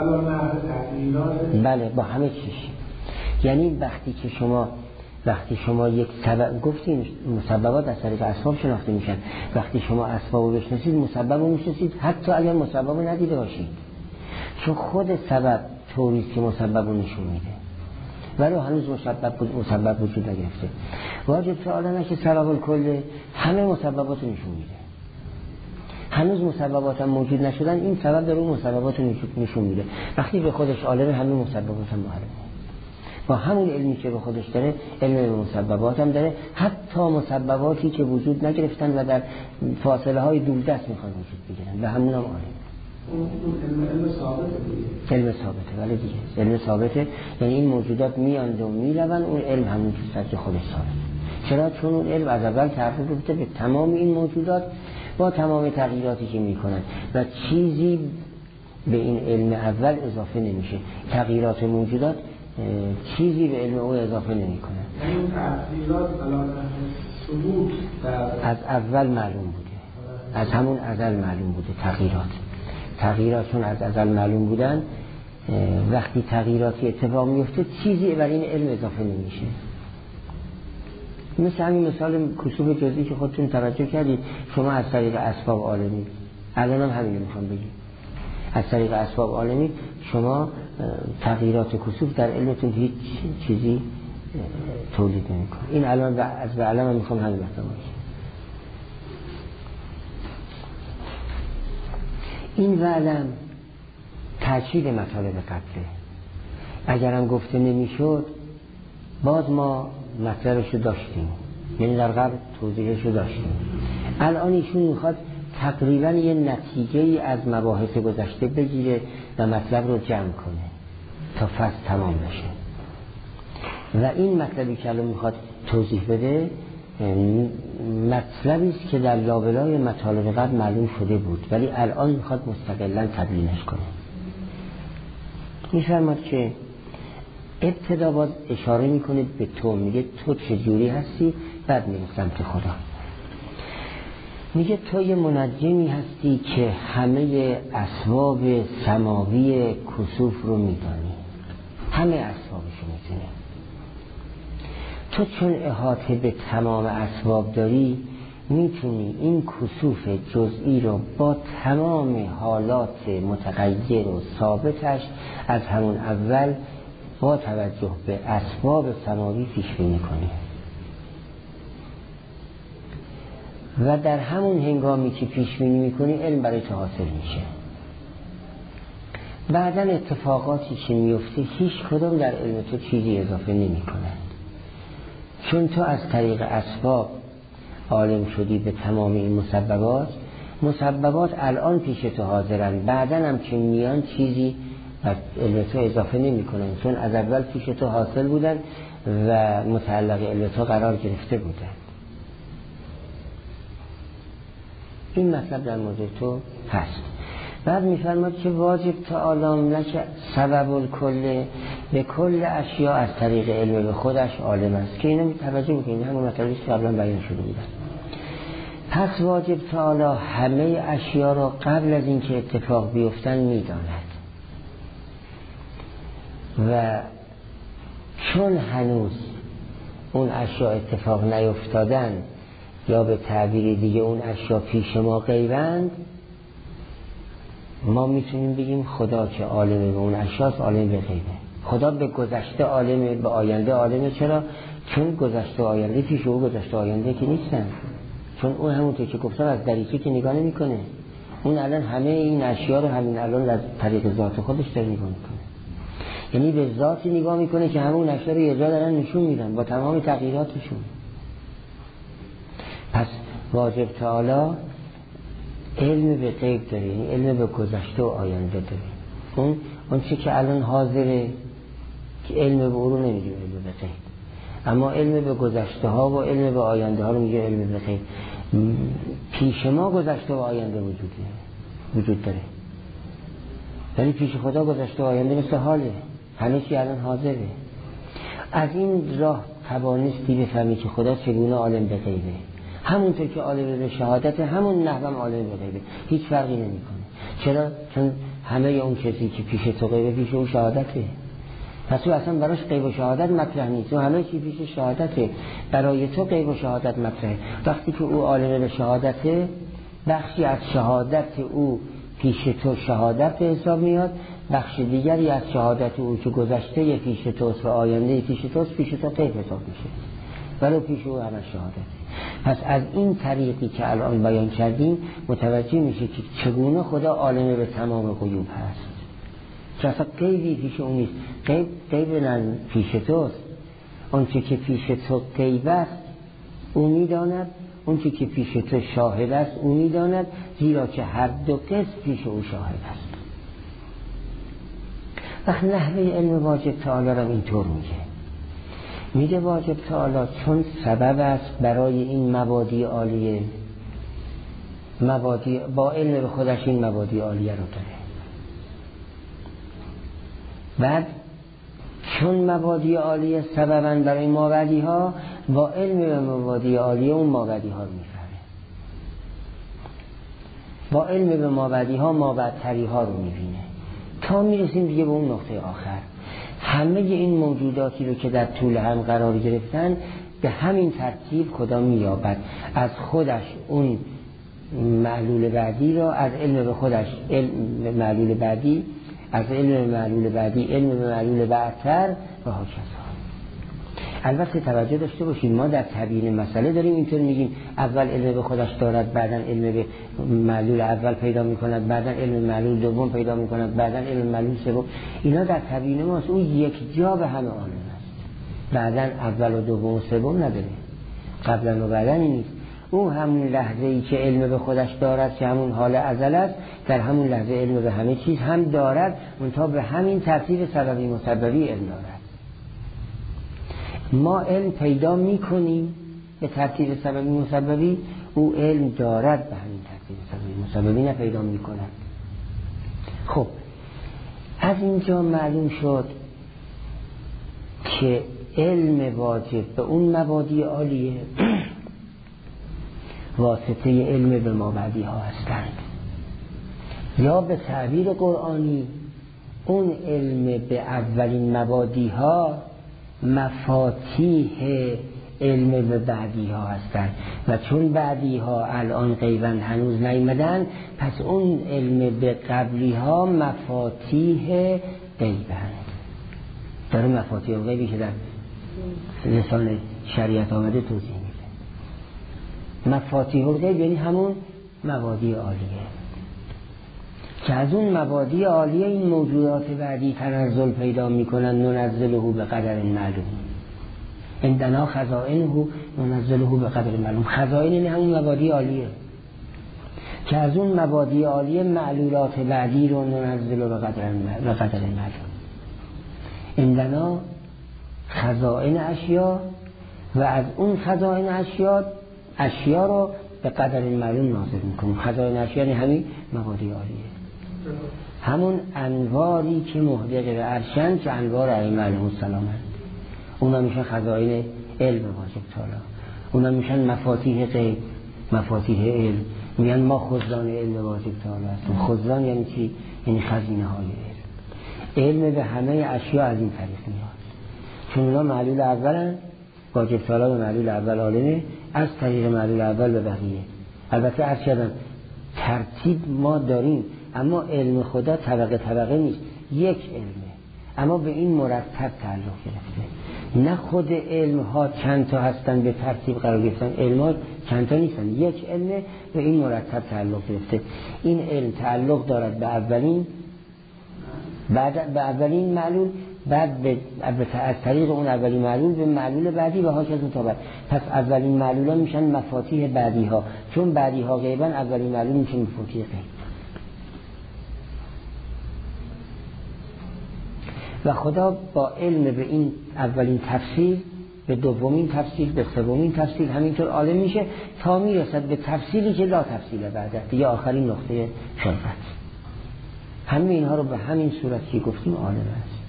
S1: بله با همه چیش. یعنی وقتی شما یک سبب گفتیم، مسببات از طریق اسباب شناخته میشن. وقتی شما اسباب رو بشناسید، مسبب رو میشناسید، حتی اگر مسبب رو ندیده باشید، چون خود سبب طوریست که مسبب رو نشون میده، ولی هنوز مسبب وجود نگرفته. واجب تعالی نه که سبب الکل همه مسببات رو نشون میده. هنوز مسببات هم موجود نشدن، این سبب در اون مسببات رو نشون میده. وقتی به خودش عالمه، همه مسببات هم معلومه. با همون علمی که به خودش داره، علم به مسببات هم داره، حتی مسبباتی که وجود نگرفتن و در فاصله های دوردست میخوان وجود بگیرن، به همون هم عالم.
S2: علم ثابته.
S1: علم ثابته، ولی دیگه علم ثابته یعنی این موجودات میاند و میروند، اون علم همون که خودش ثابته. چرا؟ چون اون علم از اول تعرض بوده به تمام این موجودات با تمام تغییراتی که میکنن و چیزی به این علم اول اضافه نمیشه. تغییرات موجودات چیزی به علم او اضافه نمیکنه.
S2: این تغییرات علامت ثبوت
S1: از اول معلوم بوده، از همون ازل معلوم بوده. تغییرات چون از ازل معلوم بودن، وقتی تغییراتی اتفاق میفته چیزی بر این علم اضافه نمیشه. مثل همین مثال کسوف جزئی که خودتون توجه کردید، شما از طریق اسباب عالمی، الان هم همین میخوام بگیم، از طریق اسباب عالمی شما تغییرات کسوف در علمتون هیچ چیزی تولید نمیکنه. این الان از به علم هم میخوام همین بحثا باشیم. این علم تأکید مطالب قبله. اگرم گفته نمیشد، باز ما مطلبشو داشتیم، یعنی در قبل توضیحشو داشتیم. الان ایشون میخواد تقریبا یه نتیجه از مباحث گذشته بگیره و مطلب رو جمع کنه تا فصل تمام بشه. و این مطلبی که الان میخواد توضیح بده، مطلبی است که در لابلای مطالب قبل معلوم شده بود، ولی الان میخواد مستقلاً تبیینش کنه. میفرماد که ابتدا باز اشاره میکنید به تو، میگه تو چجوری هستی، بعد میگه سمت خدا. میگه تو یه منجمی هستی که همه اسباب سماوی کسوف رو میدانی، همه اسبابشو میدونی. تو چون احاطه به تمام اسباب داری، میتونی این کسوف جزئی رو با تمام حالات متغیر و ثابتش از همون اول با توجه به اسباب سماوی پیش بینی کنیم و در همون هنگامی که پیش بینی میکنی علم برای تو حاصل میشه. بعداً اتفاقاتی که میفته هیچ کدوم در علم تو چیزی اضافه نمیکنه، چون تو از طریق اسباب عالم شدی به تمام این مسببات الان پیش تو حاضرن، بعداً هم که میان چیزی از علم تو اضافه نمی کنن، چون از اول پیش تو حاصل بودن و متعلق علم تو قرار گرفته بودن. این مطلب در مورد تو هست. بعد میفرماد که واجب تعالی لک سبب الکل، به کل اشیاء از طریق علم به خودش عالم است، که اینو توجه بکنید، همون مطلبی که قبلا بیان شده بودن. پس واجب تعالی همه اشیاء را قبل از اینکه اتفاق بیفتن میداند و چون هنوز اون اشیاء اتفاق نیفتادن یا به تعبیر دیگه اون اشیاء پیش ما غیبند، ما میتونیم بگیم خدا که عالمه به اون اشیاء عالم به غیبه. خدا به گذشته عالمه، به آینده عالمه. چرا؟ چون گذشته و آینده پیش او گذشته و آینده که نیستن، چون اون همونطور که گفتم از دریچه که نگاه نمیکنه، اون الان همه این اشیاء رو همین الان از طریق ذات خودش داره نگاه میکنه، یعنی به ذاتی نگاه میکنه که همون اشیاء رو یه جا دارن نشون میدن با تمام تغییراتشون. پس واجب تعالی علم به غیب داره، یعنی علم به گذشته و آینده داره. اون چی که الان حاضره که علم به او رو نمیگه علم به غیب، اما علم به گذشته ها و علم به آینده ها رو میگه علم به غیب. پیش ما گذشته و آینده وجود داره، ولی پیش خدا گذشته و آینده مثل حاله، همه چی الان حاضره. از این راه توانستی بفهمی که خدا چگونه عالم به غیبه، همونطور که عالم به شهادت همون نحوم عالم به غیبه، هیچ فرقی نمیکنه. چرا؟ چون همه اون کسی که پیش تو غیبه پیش اون شهادته، پس او اصلا براش غیب و شهادت مطرح نیست، اون همه چی پیش شهادته، برای تو غیب و شهادت مطرحه. وقتی که او عالم به شهادته، بخشی از شهادت او پیش تو شهادت به حساب میاد، بخش دیگری از شهادت او که گذشته پیش توست و آینده پیش توست پیش تو غیب حساب میشه، ولو پیش او همه شهادت. پس از این طریقی که الان بیان کردیم متوجه میشه که چگونه خدا عالم به تمام غیوب هست، که اصلا غیبی پیش اون نیست. غیب نه پیش توست، اون چی که پیش تو غیب است او میداند، اون چی که پیش تو شاهد است او میداند، زیرا که هر دو قسم پیش او شاهد است. وقت نحوه علم واجب تعالی را اینطور میگه واجب تعالی چون سبب است برای این مبادی عالیه، با علم به خودش این مبادی عالیه رو داره. بعد چون مبادی عالیه سببن برای مابعدی ها، با علم به مبادی عالیه اون مابعدی ها رو میفهمه، با علم به مابعدی ها مابعدتری ها رو میبینه، تا میرسیم دیگه به اون نقطه آخر. همه این موجوداتی رو که در طول هم قرار گرفتن به همین ترتیب خدا مییابد از خودش اون معلول بعدی را، از علم به خودش علم معلول بعدی، از علم معلول بعدی علم معلول بعدتر و هاکذا. البته توجه داشته باشید ما در تبیین مسئله داریم اینطور میگیم اول علم به خودش دارد، بعداً علم به معلول اول پیدا میکند، بعداً علم معلول دوم پیدا میکند، بعداً علم معلول سوم. اینا در تبیین ماست، اون یک جا به همه عالم است، بعداً اول و دوم و سوم نداره، قبلا و بعداً نیست. او همون لحظه ای که علم به خودش دارد که همون حال ازل است، در همون لحظه علم به همه چیز هم دارد، منتها به همین ترتیب سببی مسببی علم دارد. ما علم پیدا میکنیم به ترتیب سببی مسببی، او علم دارد به همین ترتیب سببی مسببی نه پیدا میکند. خب از اینجا معلوم شد که علم واجب به اون مبادی عالیه واسطه علم به مابعدی ها هستند، یا به تعبیر قرآنی اون علم به اولین مبادی ها مفاتیح علم به بعدی ها هستند، و چون بعدی ها الان غیباً هنوز نیامدن، پس اون علم به قبلی ها مفاتیح غیبند. داره مفاتیح الغیبی که در لسان شریعت آمده توضیح میده. مفاتیح الغیب یعنی همون مبادی عالیه که از اون مبادی عالیه این موجودات بعدی تنزل پیدا میکنن. ننزله به قدر معلوم، عندنا خزائنه ننزله به قدر معلوم. خزائن این همون مبادی عالیه که از اون مبادی عالیه معلولات بعدی رو ننزله به قدر معلوم. عندنا خزائن اشیا و از اون خزائن اشیا رو به قدر معلوم نازل میکنیم. خزائن اشیا یعنی همین مبادی عالیه، همون انواری که محدق به عرشن که انوار ائمه علیهم السلام هست. اونا میشن خزائن علم واجب تعالی، اونا میشن مفاتیح غیب، مفاتیح علم. میگن ما خزان علم واجب تعالی هستیم. خزان یعنی چی؟ یعنی خزینه های علم. علم به همه اشیا از این طریق میاد، چون اونا معلول اولن. واجب تعالی به معلول اول عالمه، از طریق معلول اول به بقیه. البته عرض کردم ترتیب ما داریم، اما علم خدا طبقه نیست، یک علمه، اما به این مرتب تعلق گرفته. نه خود علم ها چند تا هستن به ترتیب قرار گرفتن، علم ها چند تا نیستن، یک علمه به این مرتب تعلق گرفته. این علم تعلق دارد به اولین، بعد به اولین معلول، بعد از طریق اون اولین معلول به معلول بعدی و هاکذا تا بعد. پس اولین معلولا میشن مفاتیح بعدی ها، چون بعدی ها غیبن اولین معلول میشن مفاتیح غیب. و خدا با علم به این اولین تفسیر، به دومین تفسیر، به سومین تفسیر همینطور عالم میشه تا میرسد به تفسیری که لا تفسیر بعد، دیگه آخرین نقطه خلقت. همه اینها رو به همین صورت که گفتیم عالم است.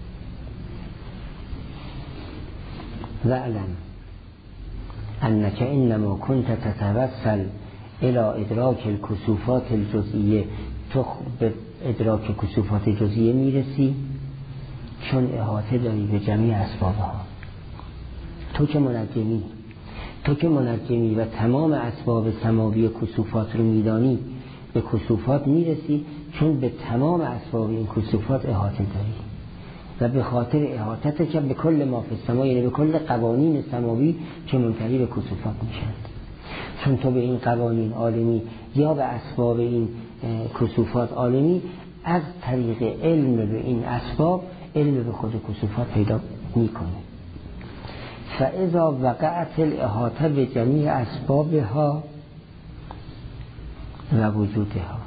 S1: وَاعْلَمْ أَنَّكَ إِنَّمَا كُنْتَ تَتَوَسَّلْ إِلَى إِدْرَاكِ الْكُسُوفَاتِ الْجُزْئِيَّةِ. تو به ادراک کسوفات جزئیه میرسی چون احاطه داری به جمعی اسبابها. تو که منجمی و تمام اسباب سماوی کسوفات رو میدانی، به کسوفات میرسی چون به تمام اسباب این کسوفات احاطه داری و به خاطر احاطت که به کل ما فی السما، یعنی به کل قوانین سماوی که منتهی به کسوفات میشن. چون تو به این قوانین عالمی یا به اسباب این کسوفات عالمی، از طریق علم به این اسباب علم به خود کسوفات پیدا میکنه. فاذا وقعت الاحاطه به جمیع اسبابها و وجودها.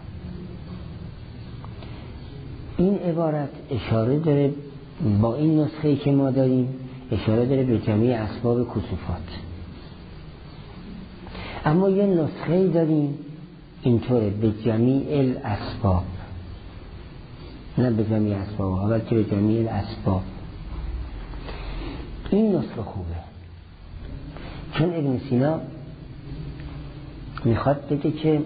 S1: این عبارت اشاره داره با این نسخه‌ای که ما داریم، اشاره داره به جمیع اسباب کسوفات. اما یه نسخه‌ای داریم اینطوره به جمیع الاسباب، نه به جمیع اسباب ها بلکه به جمیع الاسباب. این نسخه خوبه چون ابن سینا میخواد بگه که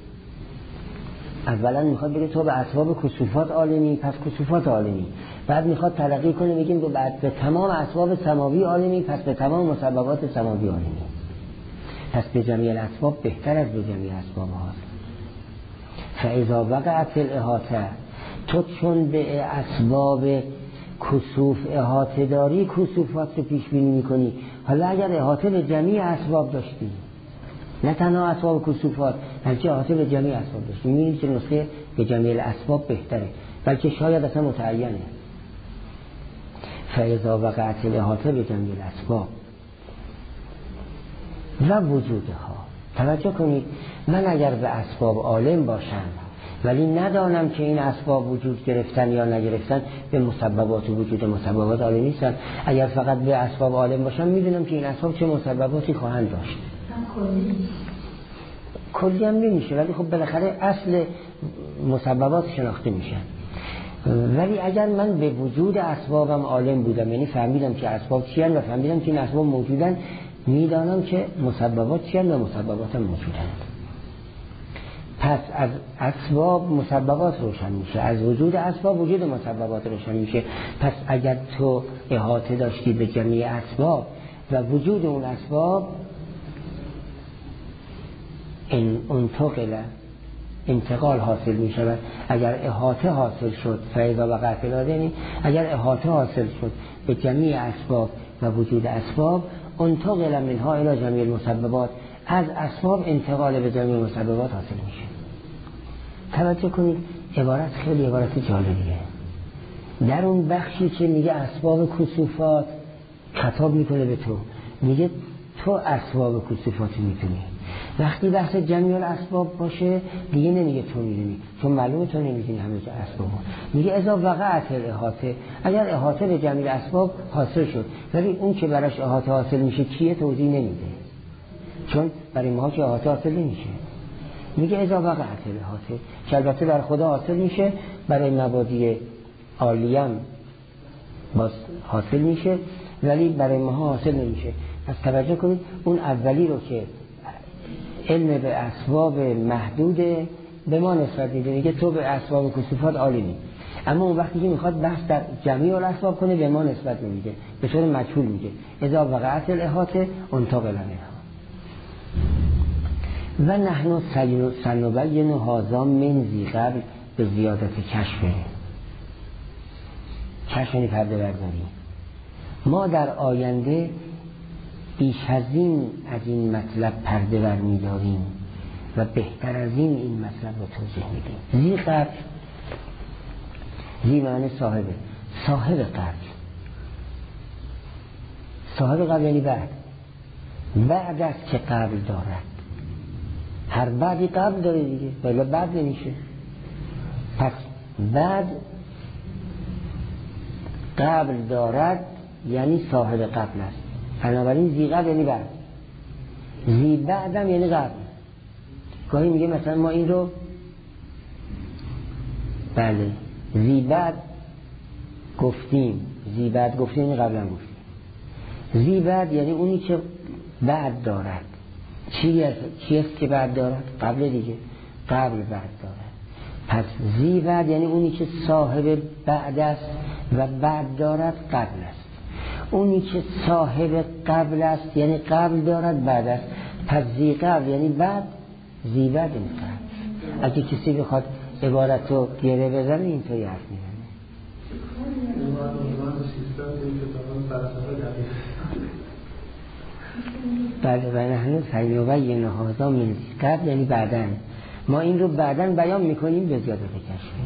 S1: اولا میخواد بگه تو به اسباب کسوفات عالمی، پس کسوفات عالمی. بعد میخواد تلقی کنه بگیم تو بعد به تمام اسباب سماوی عالمی، پس به تمام مسببات سماوی عالمی. پس به جمیع الاسباب بهتر از به جمیع اسباب هاست. فاذا وقعت الاحاطه، تو چون به اسباب کسوف احاطه داری، کسوفات رو پیش بینی میکنی. حالا اگر احاطه به جمیع اسباب داشتی، نه تنها اسباب کسوفات بلکه احاطه به جمیع اسباب داشتی، میبینید که نسخه به جمیع الاسباب بهتره، بلکه شاید اصلا متعینه. فاذا وقعت الاحاطه به جمیع الاسباب و وجودها. توجه کنید، من اگر به اسباب عالم باشم ولی ندانم که این اسباب وجود گرفتن یا نگرفتن، به مسببات وجود مسببات عالم نیستن. اگر فقط به اسباب عالم باشم میدونم که این اسباب چه مسبباتی خواهند داشت. کلی هم نمیشه، ولی خب بالاخره اصل مسببات شناخته میشن. ولی اگر من به وجود اسبابم عالم بودم، یعنی فهمیدم که اسباب چی هستند و فهمیدم که این اسباب موجودن، میدانم که مسببات چی هستند و مسببات هم موجودند. پس از اسباب مسببات روشن میشه، از وجود اسباب وجود مسببات روشن میشه. پس اگر تو احاطه داشتی به جمیع اسباب و وجود اون اسباب، این انتقل انتقال حاصل می شود. اگر احاطه حاصل شد فاذا وقعت الآدمی، اگر احاطه حاصل شد به جمیع اسباب و وجود اسباب، انتقل منها الی جمیع المسببات، از اسباب انتقال به جمیع مسببات حاصل میشه. توجه کنید عبارت خیلی عبارت جالبیه. در اون بخشی که میگه اسباب کسوفات خطاب میکنه به تو، میگه تو اسباب کسوفات میتونی. وقتی بحث جمیع الاسباب باشه دیگه نمیگه تو میدونی، چون معلومه تو نمیدونی همه اسباب. میگه اذا وقعت الاحاطه، اگر احاطه به جمیع اسباب حاصل شد، ولی اون که براش احاطه حاصل میشه کیه توضیح نمیده، چون برای ما که احاطه حاصل نمیشه. میگه اذا وقعت الاحاطه، که البته در خدا حاصل میشه، برای مبادی عالیم باز حاصل میشه، ولی برای ما حاصل نمیشه. پس توجه کنید اون اولی رو که علم به اسباب محدوده به ما نسبت میده، میگه تو به اسباب کسوفات عالمی، اما اون وقتی که میخواد بحث در جمیع الاسباب کنه به ما نسبت نمیده، به طور مجهول میگه اذا وقعت الاحاطه انتقل منها. و نحن سنبین هذا من ذی قبل به زیادت کشفه. کشف یعنی پرده برداری. ما در آینده بیش از این مطلب پرده بر می‌داریم و بهتر از این مطلب رو توضیح میدیم. ذی قبل، ذی معنی صاحبه، صاحب قبل. صاحب قبل یعنی بعد است که قبل دارد. هر بعدی قبل داره دیگه، ولی بعد نمیشه. پس بعد قبل دارد یعنی صاحب قبل است. بنابراین ذی قبل یعنی بعد، ذی بعدم یعنی قبل. گاهی میگه مثلا ما این رو بله ذی بعد گفتیم، ذی بعد گفتیم یعنی قبلا گفتیم. ذی بعد یعنی اونی که بعد دارد. چی است که بعد دارد؟ قبل دیگه، قبل بعد دارد. پس ذی بعد یعنی اونی که صاحب بعد است و بعد دارد قبل است. اونی که صاحب قبل است یعنی قبل دارد بعد است. پس ذی قبل یعنی بعد، ذی بعد یعنی قبل. اگه کسی بخواد عبارت رو گره بزنه اینطوری حرف میزنه. بله و نحن سنبین هذا من ذی قبل یعنی بعدن، ما این رو بعدن بیان میکنیم به زیادت کشف.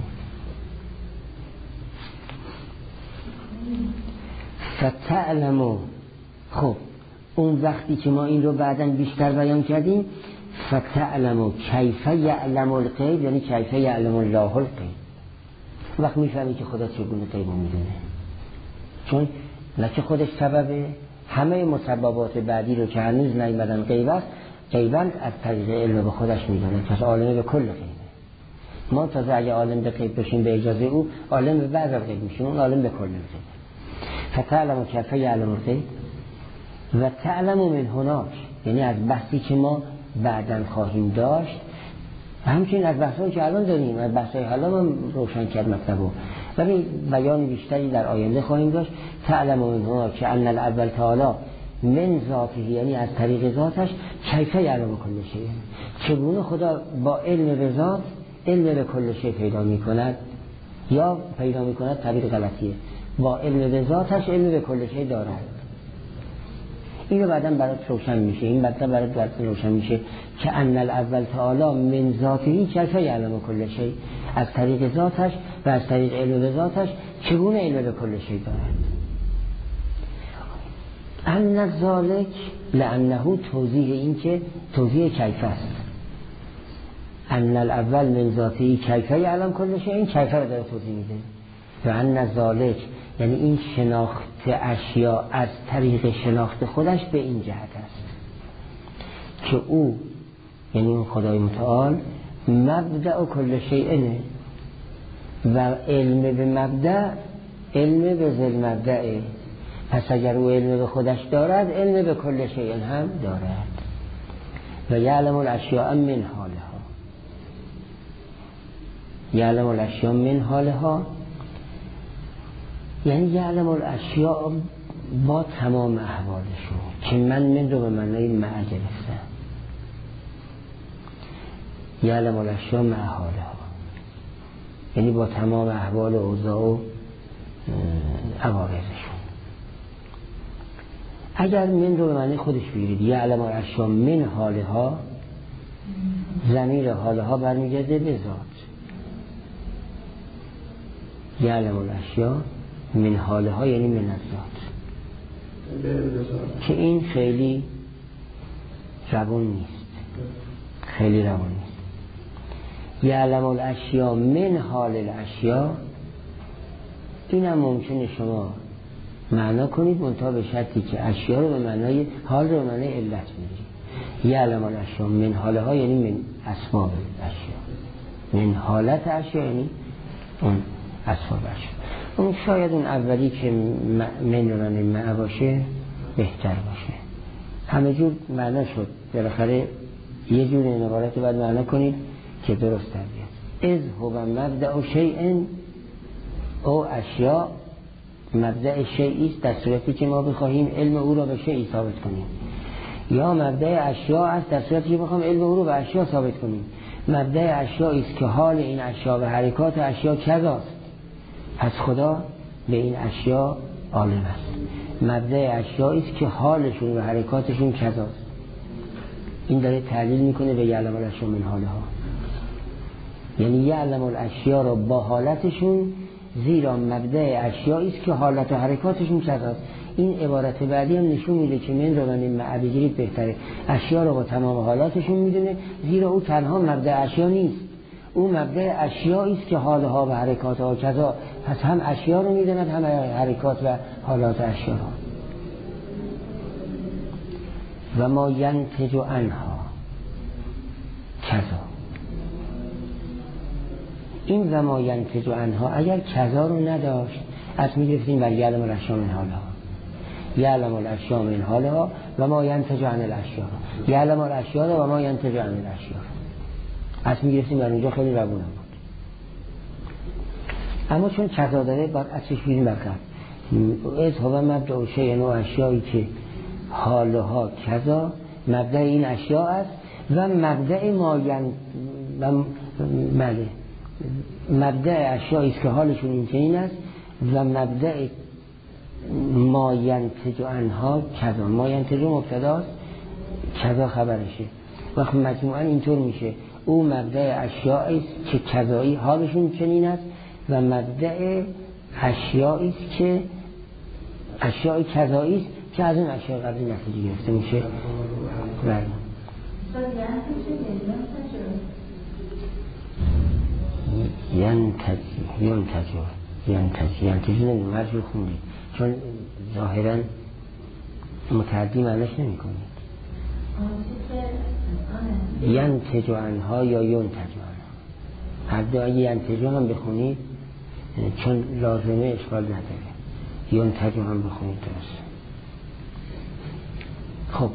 S1: فتعلموا، خب اون وقتی که ما این رو بعدن بیشتر بیان کردیم، فتعلموا کیف یعلم الغیب یعنی کیف یعلم الله الغیب. وقت میفهمی که خدا چگونه غیب رو میدونه، چون نه که خودش سببه، همه مسببات بعدی رو که هنوز نیامدن غیب است، غیبند از طریق علم به خودش میدونه، پس عالم به کل غیبه. ما تازه اگه عالم به غیب بشیم به اجازه او، عالم به بعض از غیب میشیم، اون عالم به کل غیبه. فتعلم کیف یعلم الغیب و تعلم من هناک یعنی از بحثی که ما بعداً خواهیم داشت، همچنین از بحثایی که الان داریم، از بحثای حالا هم روشن کرد مطلبو، ولی بیان بیشتری در آینده خواهیم داشت. تعلم من هناک که ان الاول تعالی من ذاته یعنی از طریق ذاتش کیف یعلم کل شیء، چگونه خدا با علم به ذات علم به کل شیء پیدا میکند، یا پیدا میکند تعبیر غلطیه، با علم به ذاتش علم به کل شیء دارد. اینو بعداً برات روشن میشه، این مطلب برات روشن میشه که ان الاول تعالی من ذاته کیف یعلم کل شیء، از طریق ذاتش و از طریق علم به ذاتش چگونه علم به کل شیء دارد. ان ذالک لانه توضیح این که توضیح کیف است. ان الاول من ذاته کیف یعلم کل شیء، این کیف رو داره توضیح میده. و ان ذالک یعنی این شناخت اشیا از طریق شناخت خودش به این جهت است که او یعنی اون خدای متعال مبدأ کل شیء و علم به مبدأ علم به ذل مبدأه. پس اگر او علم به خودش دارد علم به کل شیء هم دارد. و یعلم الاشیاء من حالها، یعلم الاشیاء من حالها یعنی یعلم الاشیاء با تمام احوالشون، که من رو به معنای مع گرفتم. یعلم الاشیاء مع حالها، یعنی با تمام احوال و اوضاع و عوارضشون. اگر من رو به معنی خودش بگیرید یعلم الاشیاء من حالها، ضمیر حالها برمیگرده به ذات. یعلم الاشیاء من حالها یعنی من الذات، که این خیلی روان نیست، خیلی روان نیست. یعلم الاشیاء من حال الاشیاء، این هم ممکنه شما معنا کنید منتها به شرطی که اشیاء رو به معنای حال رو به معنای علت بگیرید. یعلم الاشیاء من حالها یعنی من اسباب اشیاء، من حالت اشیاء یعنی اون اسباب اشیاء. اون شاید اون اولی که من رو معنی معنا باشه بهتر باشه. همه جور معنا شد، بالاخره یه جور این عبارت رو باید معنا کنید که درست در بیاد. اذ هو مبدأ شیء او اشیاء، مبدأ شیئی است در صورتی که ما بخواهیم علم او را به شیئی ثابت کنیم، یا مبدأ اشیاء است در صورتی که بخواهیم علم او را به اشیاء ثابت کنیم. مبدأ اشیاء است که حال این اشیاء و حرکات اشیاء کذاست، پس خدا به این اشیاء عالم است. مبدأ اشیاء است که حالشون و حرکاتشون کذاست. این داره تعلیل میکنه به یعلم الاشیاء من حالها، یعنی یعلم الاشیاء را با حالتشون، زیرا مبدأ اشیاء است که حالت و حرکاتشون کذاست. این عبارت بعدی هم نشون میده که من رو من بگیرید بهتره. اشیاء رو با تمام حالاتشون میدونه، زیرا او تنها مبدأ اشیاء نیست، او مبدأ اشیاء است که حالها و حرکاتها کذا، پس هم اشیاء رو میدونه هم حرکات و حالات اشیاء رو. و ما ینتج عنها کذا، این و ما ینتج عنها اگر کذا رو نداشت از میگرفتیم بر یعلم الاشیاء من حالها، یعلم الاشیاء من حالها و ما ینتج عن الاشیاء، یعلم الاشیاء و ما ینتج عن الاشیاء از میگرفتیم بر اونجا خیلی روونه بود. اما چون کذا داره باید ازش بیریم برکرد. از هوا مبدأ شیء و اشیایی که حالها کذا مبدأ این اشیاء است و مبدأ مبدأ اشیایی است که حالشون این چنین است و مبدأ ما ینتج عنها کذا. ما ینتج مبتداست، کذا خبرشه، وقت مجموعاً اینطور میشه او مبدأ اشیایی است که کذایی حالشون چنین است و مبدأ اشیایی است که اشیای کذایی است که از اون اشیاء قبلی نتیجه گرفته میشه. بله ینتج مرجو خوندید چون ظاهرا متعدی معنیش نمی کنید. ینتج عنها یا ینتج عنها، هر دو اگه ینتج هم بخونید چون لازمه اشکال نداره، ینتج هم بخونید درست. خب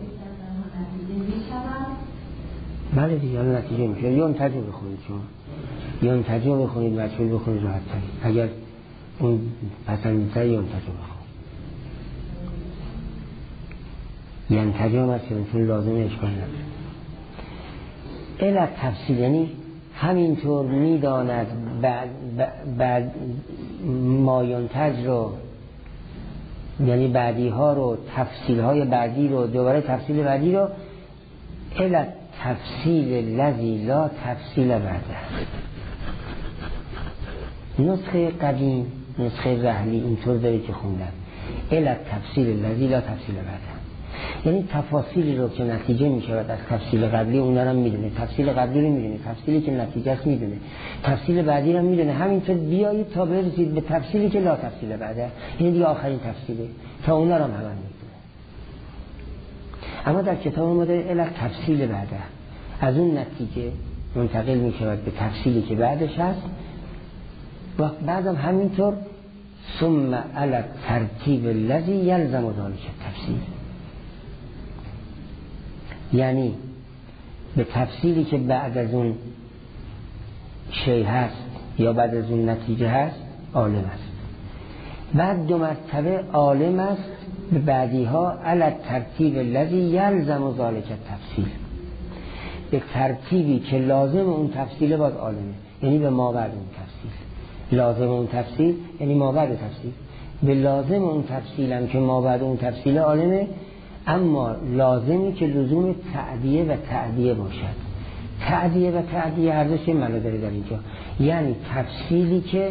S1: بله دیگه الان نتیجه میشه. ینتج بخونید، چون ینتج بخونید مجهول بخونید راحت تر، اگر اون پسندیده ینتج بخونید. ینتج هم هست چون لازمه اشکال نداره. علت تفصیل یعنی همینطور میداند بعد ما ینتج رو، یعنی بعدی ها رو، تفصیل های بعدی رو، دوباره تفصیل بعدی رو، علت تفصیل لذی لا تفصیل بعده. نسخه قدیم، نسخه رحلی اینطور داره که خوندن علت تفصیل لذی لا تفصیل بعده، یعنی تفاصیلی رو که نتیجه می شود از تفصیل قبلی اون رو میدونه، تفصیل قبلی رو میدونه، تفصیلی که نتیجه است میدونه، تفصیل بعدی رو میدونه، همینطور بیایید تا برسید به تفصیلی که لا تفصیل بعده، یعنی دیگه آخرین تفصیله، تا اون رو هم میدونه. اما در کتاب ما داره علت تفصیل بعده، از اون نتیجه منتقل می شود به تفصیلی که بعدش هست و بعدم همینطور ثم علت ترتیب الذی یلزم ذلک تفصیل، یعنی به تفصیلی که بعد از اون شی هست یا بعد از اون نتیجه هست عالم است. بعد دو مرتبه عالم است به بعدی ها علت ترتیب الذی یلزم ذلک تفصیل، به ترتیبی که لازم اون تفصیل باز عالمه، یعنی به مابعد اون تفصیل. لازم اون تفصیل یعنی مابعد تفصیل، به لازم اون تفصیل هم که مابعد اون تفصیل عالمه، اما لازمی که لزوم تعدیه و تعدیه باشد. تعدیه و تعدیه هر دوش معنی داره در اینجا، یعنی تفصیلی که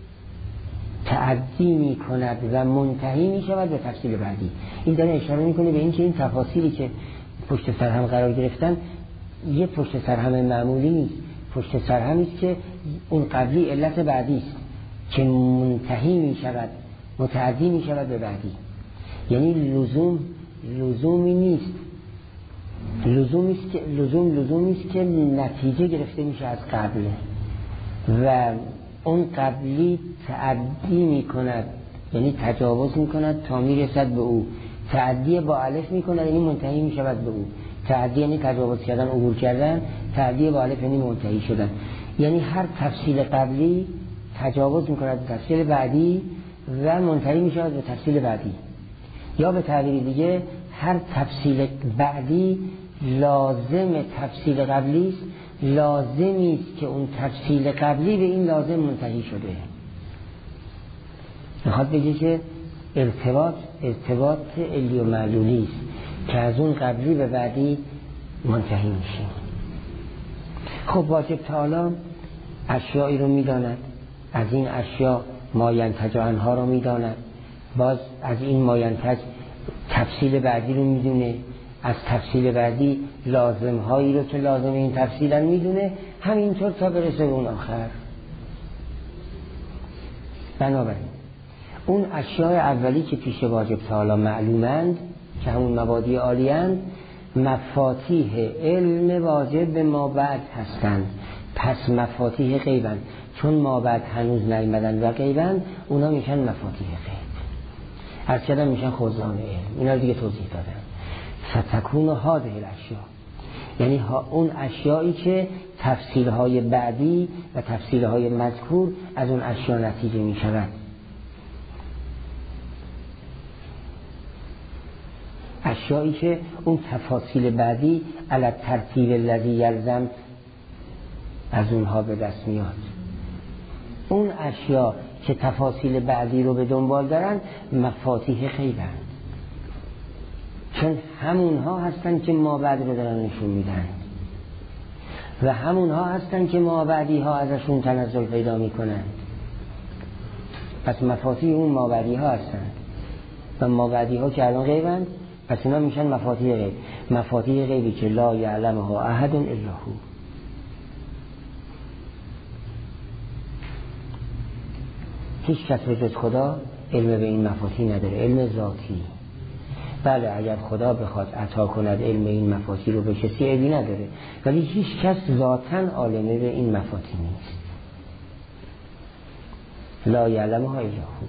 S1: تعدی می کند و منتهی می شود به تفصیل بعدی. این داره اشاره می کنه به این که این تفاصیلی که پشت سر هم قرار گرفتن یه پشت سر هم معمولی نیست، پشت سر همی است که اون قبلی علت بعدی است که منتهی می شود، متعدی می شود به بعدی. یعنی لزومی نیست، لزومی است که نتیجه گرفته میشه از قبل و اون قبلی تعدی می کند، یعنی تجاوز می کند تا می رسد به او. تعدی با الف می کند یعنی منتهی می شود به او. تعدی یعنی تجاوز کردن، عبور کردن. تعدی با الف یعنی منتهی شدن، یعنی هر تفصیل قبلی تجاوز می کند به تفصیل بعدی و منتهی می شود به تفصیل بعدی. یا به تعبیر دیگه هر تفصیل بعدی لازم تفصیل قبلی است، لازمی است که اون تفصیل قبلی به این لازم منتهی شده. میخواد بگه که ارتباط علی و معلولی است که از اون قبلی به بعدی منتهی میشه. خب واجب تعالی اشیایی رو میداند، از این اشیا ماینتج عنها رو میداند، باز از این ماینتج تفصیل بعدی رو میدونه، از تفصیل بعدی لازم هایی رو که لازم این تفصیلن میدونه، همینطور تا برسه به اون آخر. بنابراین اون اشیاء اولی که پیش واجب تعالی معلومند که همون مبادی عالیند، مفاتیح علم واجب به ما بعد هستند، پس مفاتیح غیبند. چون ما بعد هنوز نیامدن و غیبند، اونا میشن مفاتیح غیب، هر چقدر میشن خزان علم. اینا رو دیگه توضیح دادم. فتکون هذه الاشیاء، یعنی اون اشیایی که تفصیلهای بعدی و تفصیلهای مذکور از اون اشیا نتیجه میشوند. اشیایی که اون تفاصیل بعدی علی ترتیب الذی یلزم از اونها به دست میاد. اون اشیا که تفاصیل بعدی رو به دنبال دارن مفاتیح غیبند، چون همونها هستن که ما بعد رو دارن نشون میدن و همونها هستن که ما بعدی ها ازشون تنزل پیدا میکنن. پس مفاتیح اون ما بعدی ها هستن و ما بعدی ها که الان غیبند، پس اینا میشن مفاتیح غیب. مفاتیح غیبی که لا یعلمها احد الا هو. هیچ کس به جز خدا علم به این مفاتیح نداره، علم ذاتی. بله اگر خدا بخواد عطا کند علم این مفاتیح رو به کسی، عیبی نداره، ولی هیچ کس ذاتاً عالمه به این مفاتیح نیست. لا یعلمها الا هو.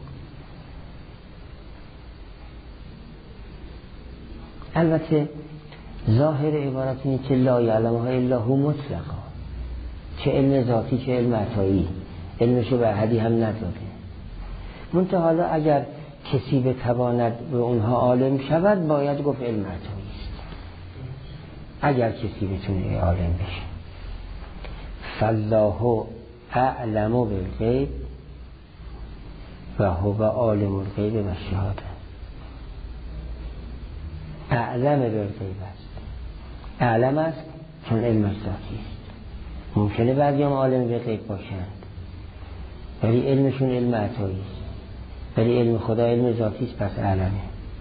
S1: البته ظاهر عبارت اینه که لا یعلمها الا هو مطلقا، چه علم ذاتی چه علم عطایی، علمشو به احدی هم نداده. منتها حالا اگر کسی بتواند به اونها عالم شود، باید گفت علم عطایی است. اگر کسی بتونه عالم بشه، فالله اعلم بالغیب و هو عالم الغیب و الشهاده. اعلم بالغیب است، اعلم است چون علم ذاتی است. ممکنه بعضی هم عالم بالغیب باشند ولی علمشون علم عطایی است، ولی علم خدا علم ذاتی است، پس اعلمه.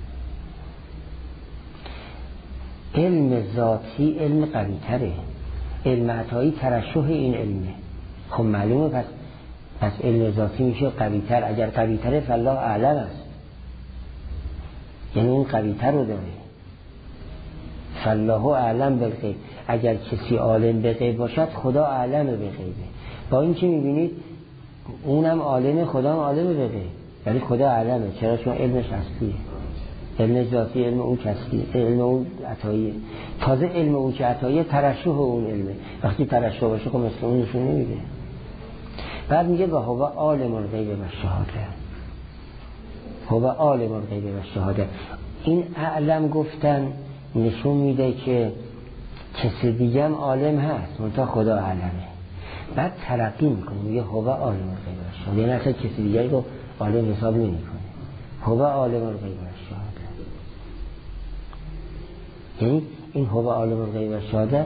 S1: علم ذاتی علم قوی تره، علم عطایی ترشح این علمه. خب معلومه پس علم ذاتی میشه قوی تر. اگر قوی تره فالله اعلم است، یعنی این قوی تر رو داره. فالله اعلم بالغیب، اگر کسی عالم به غیب باشد خدا اعلم به غیبه. با این که میبینید اونم عالم، خدا هم عالم به غیب، ولی خدا اعلمه. چرا؟ چون علمش اصلیه، علم ذاتی علم اون کسیه، علم اون عطاییه. تازه علم اون که عطاییه ترشح اون علمه. وقتی ترشح باشه خب مثل اون نشون نمیده. بعد میگه و هو عالم الغیب و الشهاده. هو عالم الغیب و الشهاده. این اعلم گفتن نشون میده که کسی دیگه هم عالم هست منتها خدا عالمه. بعد ترقی میکنه میگه هو عالم الغیب و شهاده، یعنی اصلا کسی دیگری رو عالم حساب نمیکنه، هو عالم الغیب و شهاده. یعنی این هو عالم الغیب و شهاده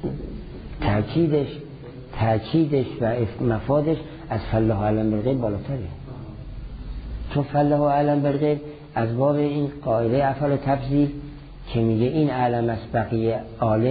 S1: تأکیدش و مفادش از فالله علم بالغیب بالاتره، چون فالله علم بالغیب از باب این قاعده افعال تفضیل که میگه این علم است بقیه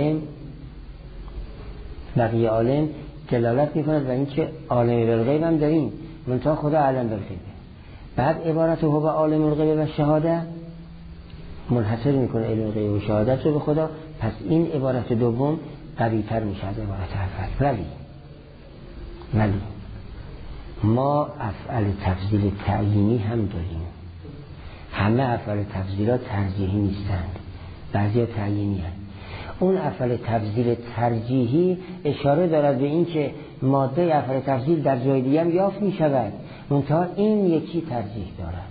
S1: عالم دلالت میکند و این که عالم بالغیب هم داریم منتها خدا علم بالغیبه. بعد عبارت هو عالم الغیب و شهاده منحصر میکنه علم غیب و شهادت رو به خدا، پس این عبارت دوم قوی تر میشه از عبارت اول. ولی ما افعال تفضیل تعیینی هم داریم. همه افعال تفضیلات ترجیحی نیستند، بعضی تعیینی هست. اون افعال تفضیل ترجیحی اشاره دارد به این که ماده افعال تفضیل در جای دیگه هم یافت می شود منتها این یکی ترجیح دارد.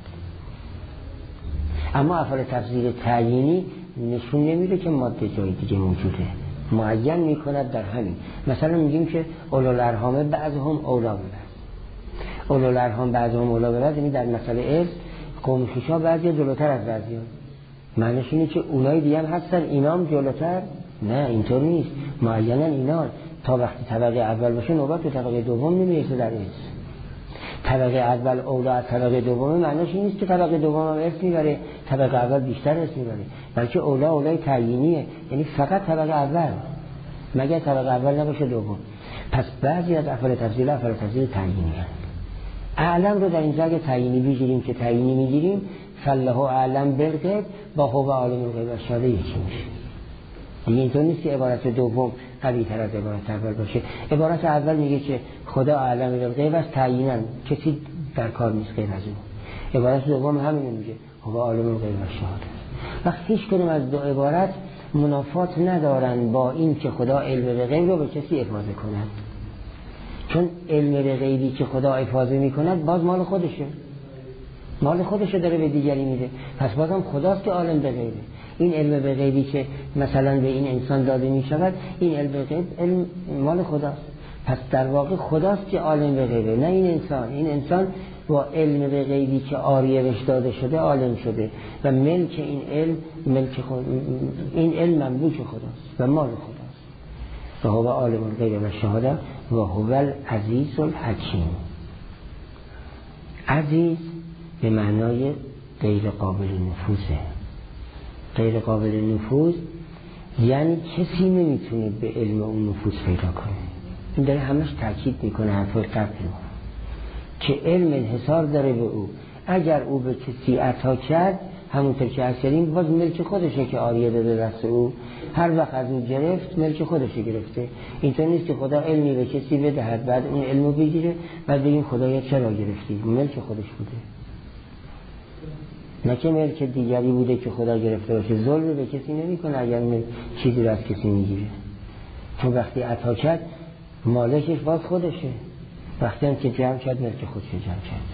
S1: اما افعال تفضیل تعیینی نشون نمیده که ماده جای دیگه موجوده، معین میکند در همین. مثلا میگیم که اولوالارحام بعضهم اولا به بعض، اولوالارحام بعضهم اولا به بعض، یعنی در مسئله ارث قوم خویشا بعضی جلوتر از بعضی ها. معنیش اینه که اونای دیگه هم هستن اینام جلوتر؟ نه اینطور نیست، معینن اینا تا وقتی طبقه اول باشه نوبت به طبقه دوم نمیرسه در ارث. طبقه اول اولا از طبقه دوم معنیش این نیست که طبقه دوم هم ارث میبره، طبقه اول بیشتر ارث میبره، بلکه اولای تعیینیه، یعنی فقط طبقه اول مگر طبقه اول نباشه دوم. پس بعضی از افعال تفضیل تعیینی هست. اعلم رو در این جای تعیینی بگیریم که تعیینی میگیریم فالله اعلم بالغیب با هو عالم الغیب و شهاده یکی میشه. دیگه اینطور نیست که عبارت دوم قوی تر از عبارت اول باشه. عبارت اول میگه که خدا عالم بالغیب است تعیینا، کسی در کار نیست غیر از اون. عبارت دوم همین میگه هو عالم الغیب و شهاده. وقتی هیچ کدوم از دو عبارت منافات ندارن با این که خدا علم به غیب رو به کسی افاضه کند، چون علم به غیبی که خدا افاضه میکند باز مال خودشه داره به دیگری میده، پس بازم خداست که عالم به غیبه. این علم به غیبی که مثلا به این انسان داده میشود، این علم به غیب علم مال خداست، پس در واقع خداست که عالم به غیبه، نه این انسان. این انسان با علم به غیبی که عاریه بهش داده شده عالم شده و ملک این علم این علم مملوک خداست و مال خداست. و هو عالم الغیب و شهاده و هو العزیز الحکیم. عزیز به معنای غیر قابل نفوذه. غیر قابل نفوذ یعنی کسی نمیتونه به علم اون نفوذ پیدا کنه. این داره همش تاکید میکنه حرفای قبل که علم انحصار داره به او. اگر او به کسی عطا کرد همونطور که اصلیم باز ملک خودشه که عاریه داده دست او، هر وقت از اون گرفت ملک خودشه گرفته. اینطور نیست که خدا علمی به کسی بدهد بعد اون علمو بگیره بعد بگیم خدایا چرا گرفتی، ملک خودش بوده، نه که ملک دیگری بوده که خدا گرفته باشه. ظلم به کسی نمیکنه اگر چیزی رو از کسی میگیره، چون وقتی عطا کرد مالکش باز خودشه، وقتی هم که جمع کرد ملک خودش جمع کرد.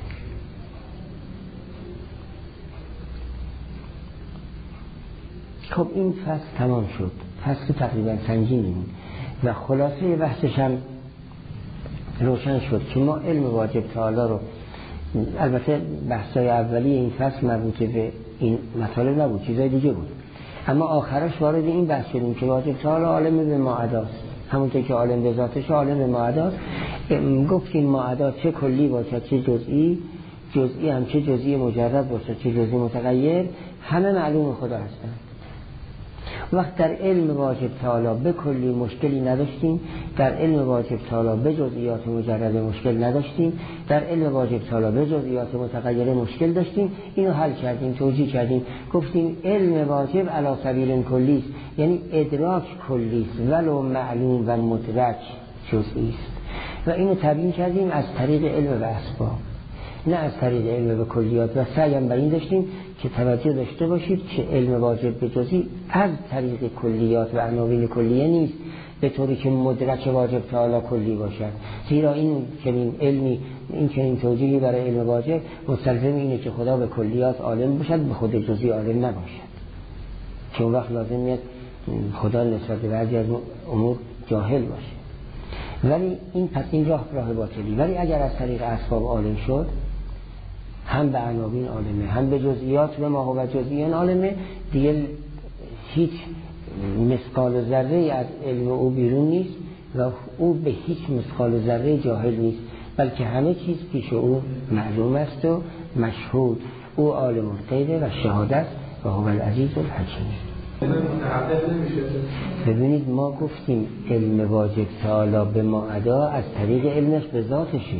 S1: خب این فصل تمام شد، فصل تقریبا سنگینی و خلاصه بحثش هم روشن شد که ما علم واجب تعالی رو، البته بحثای اولی این فصل مربوط به این مطالب نبود، چیزای دیگه بود، اما آخرش وارد این بحث شدیم که واجب تعالی عالم به معداست، همونطور که عالم به ذاتش عالم به معداست. گفتیم معدا چه کلی باشه چه جزئی هم چه جزئی مجرد باشه چه جزئی متغیر، همه معلوم خدا هستند. وقت در علم واجب تعالی به کلی مشکلی نداشتیم، در علم واجب تعالی به جزئیات مجرد مشکل نداشتیم، در علم واجب تعالی به جزئیات متغیره مشکل داشتیم. اینو حل کردیم، توجیه کردیم، گفتیم علم واجب علی سبیل کلی است، یعنی ادراک کلی است ولو معلوم و مدرک جزئی است، و اینو تبیین کردیم از طریق علم به اسباب، نه از طریق علم به کلیات. و سعیم بر این داشتیم که توجه داشته باشید که علم واجب به جزئی از طریق کلیات و عناوین کلیه نیست به طوری که مدرک واجب تعالی کلی باشد، زیرا این چنین علمی، این چنین توجیهی برای علم واجب مستلزم اینه که خدا به کلیات عالم باشد، به خود جزئی عالم نباشد، چون وقت لازم میاد خدا نسبت به بعضی از امور جاهل باشه. ولی این پس این راه باطلی. ولی اگر از طریق اسباب عالم شد، هم به عناوین عالمه، هم به جزئیات به ما و جزئیان عالمه، دیگه هیچ مثقال ذره از علم او بیرون نیست و او به هیچ مثقال ذره جاهل نیست، بلکه همه چیز پیش او معلوم است و مشهود. او عالم الغیب و شهادت و هو العزیز الحکیم. ببینید ما گفتیم علم واجب تعالی به ما ادا از طریق علمش به ذاتشه.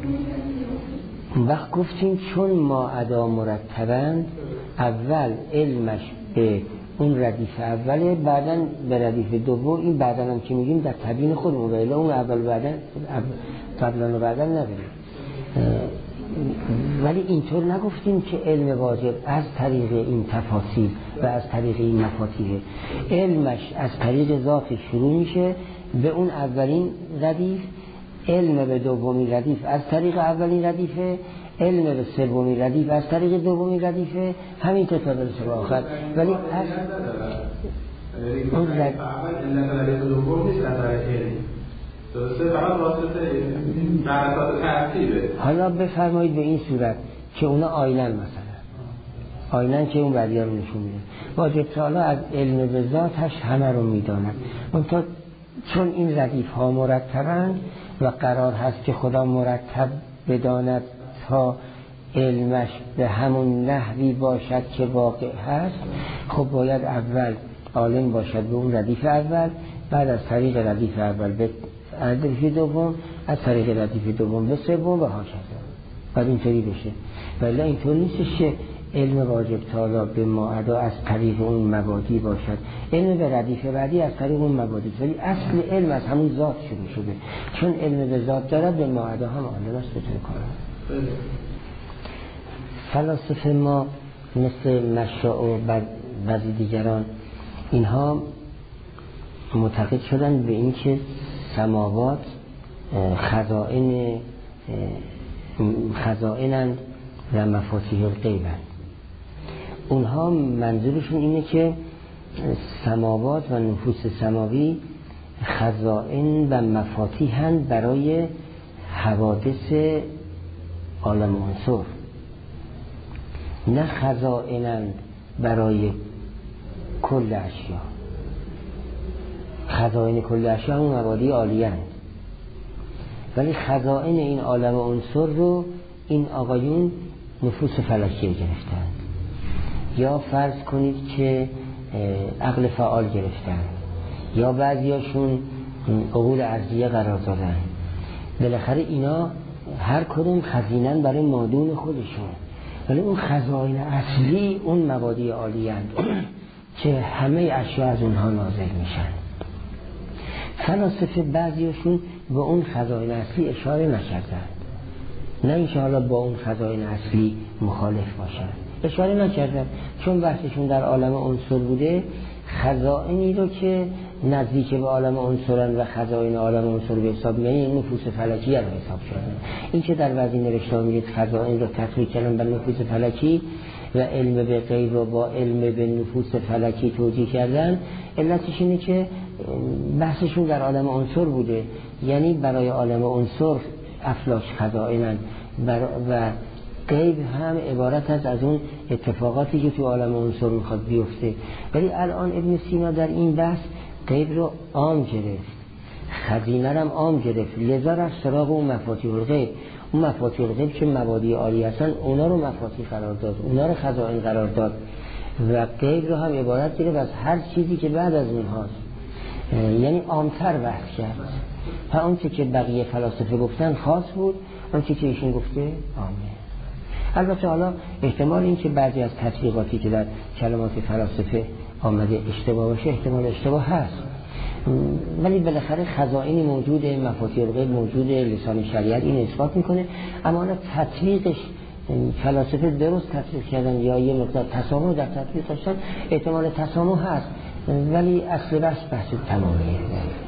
S1: وقت گفتیم چون ما ادا مرتبند، اول علمش به اون ردیف اوله، بعدن به ردیف دوم. این بعدن هم که میگیم در تبیین خودمون، ولی اون اول بعدن قبلا و بعدن نداریم. ولی اینطور نگفتیم که علم واجب از طریق این تفاصیل و از طریق این مفاتیحه. علمش از طریق ذاتش شروع میشه به اون اولین ردیف، علم به دومین ردیف از طریق اولین ردیفه، علم به سومین ردیف از طریق دومین ردیفه، همین تا برسه به آخر. ولی از اون ردیف دوم نیست از طریق حالا بفرمایید به این صورت که اونا آینن، مثلا آینن که اون ردیه رو نشون میده. واجب تعالی از علم به ذاتش همه رو میداند، منتها چون این ردیف ها مرتبند و قرار هست که خدا مرتب بداند تا علمش به همون نحوی باشد که واقع هست، خب باید اول عالم باشد به اون ردیف اول، بعد از طریق ردیف اول به ردیف دوم، از طریق ردیف دوم به سوم و هاکذا، بعد اینطوری بشه. ولی اینطور نیستش که علم واجب تعالی به ما ادا از طریق اون مبادی باشد، علم به ردیف بعدی از طریق اون مبادی، ولی اصل علم از همون ذات شروع شده. چون علم به ذات دارد، به ما ادا هم عالم است. بطور کار فلاسفه ما مثل مشاع و بعضی دیگران، اینها معتقد شدن به این که سماوات خزائنند و مفاتیح الغیبند. اونها منظورشون اینه که سماوات و نفوس سماوی خزائن و مفاتیحند برای حوادث عالم عنصر، نه خزائنند برای کل اشیا. خزائن کل اشیا همون مبادی عالیه هست، ولی خزائن این عالم عنصر رو این آقایون نفوس فلکیه گرفتن، یا فرض کنید که عقل فعال گرفتن، یا بعضیاشون عقول ارضیه قرار دادن. بالاخره اینا هر کدوم خزینن برای مادون خودشون، ولی اون خزائن اصلی اون مبادی عالیه هست که همه اشیا از اونها نازل میشن. فلاسفه بعضیشون به اون خزائن اصلی اشاره نکردند، نه اینکه حالا با اون خزائن اصلی مخالف باشن، اشاره نکردند، چون بحثشون در عالم عنصر بوده. خزائنی رو که نزدیک به عالم عنصرن و خزائن عالم عنصر به حساب میاد، این نفوس فلکی رو حساب شدن. این که در بعضی نوشته میگه خزائن رو تطبیق کردن به نفوس فلکی و علم به غیب رو با علم به نفوس فلکی توجیه کردن، علتش اینه که بحثشون در عالم عنصر بوده، یعنی برای عالم عنصر افلاک خزائنن و غیب هم عبارت است از اون اتفاقاتی که تو عالم عنصر میخواد بیفته. ولی الان ابن سینا در این بحث غیب رو عام گرفت، خزینه هم عام گرفت، لذا رفت سراغ اون مفاتیح الغیب. اون مفاتیح الغیب که مبادی عالی هستن، اونا رو مفاتیح قرار داد، اونا رو خزائن قرار داد، و غیب رو هم عبارت گرفت از هر چیزی که بعد از اونهاست، یعنی عامتر بحث کرد. تا اون که بقیه فلاسفه گفتن خاص بود، اون که ایشون گفته عامه. البته حالا احتمال این که بعضی از تطبیقاتی که در کلمات فلاسفه آمده اشتباه باشه، احتمال اشتباه هست، ولی بالاخره خزائنی موجوده، مفاتیح الغیب موجوده، لسان شریعت این اثبات میکنه. اما اون تطبیقش فلاسفه درست تطبیق کردن یا یه مقدار تسامح در تطبیق داشتن، احتمال تسامح هست، ولی اصل بحث تمامیه.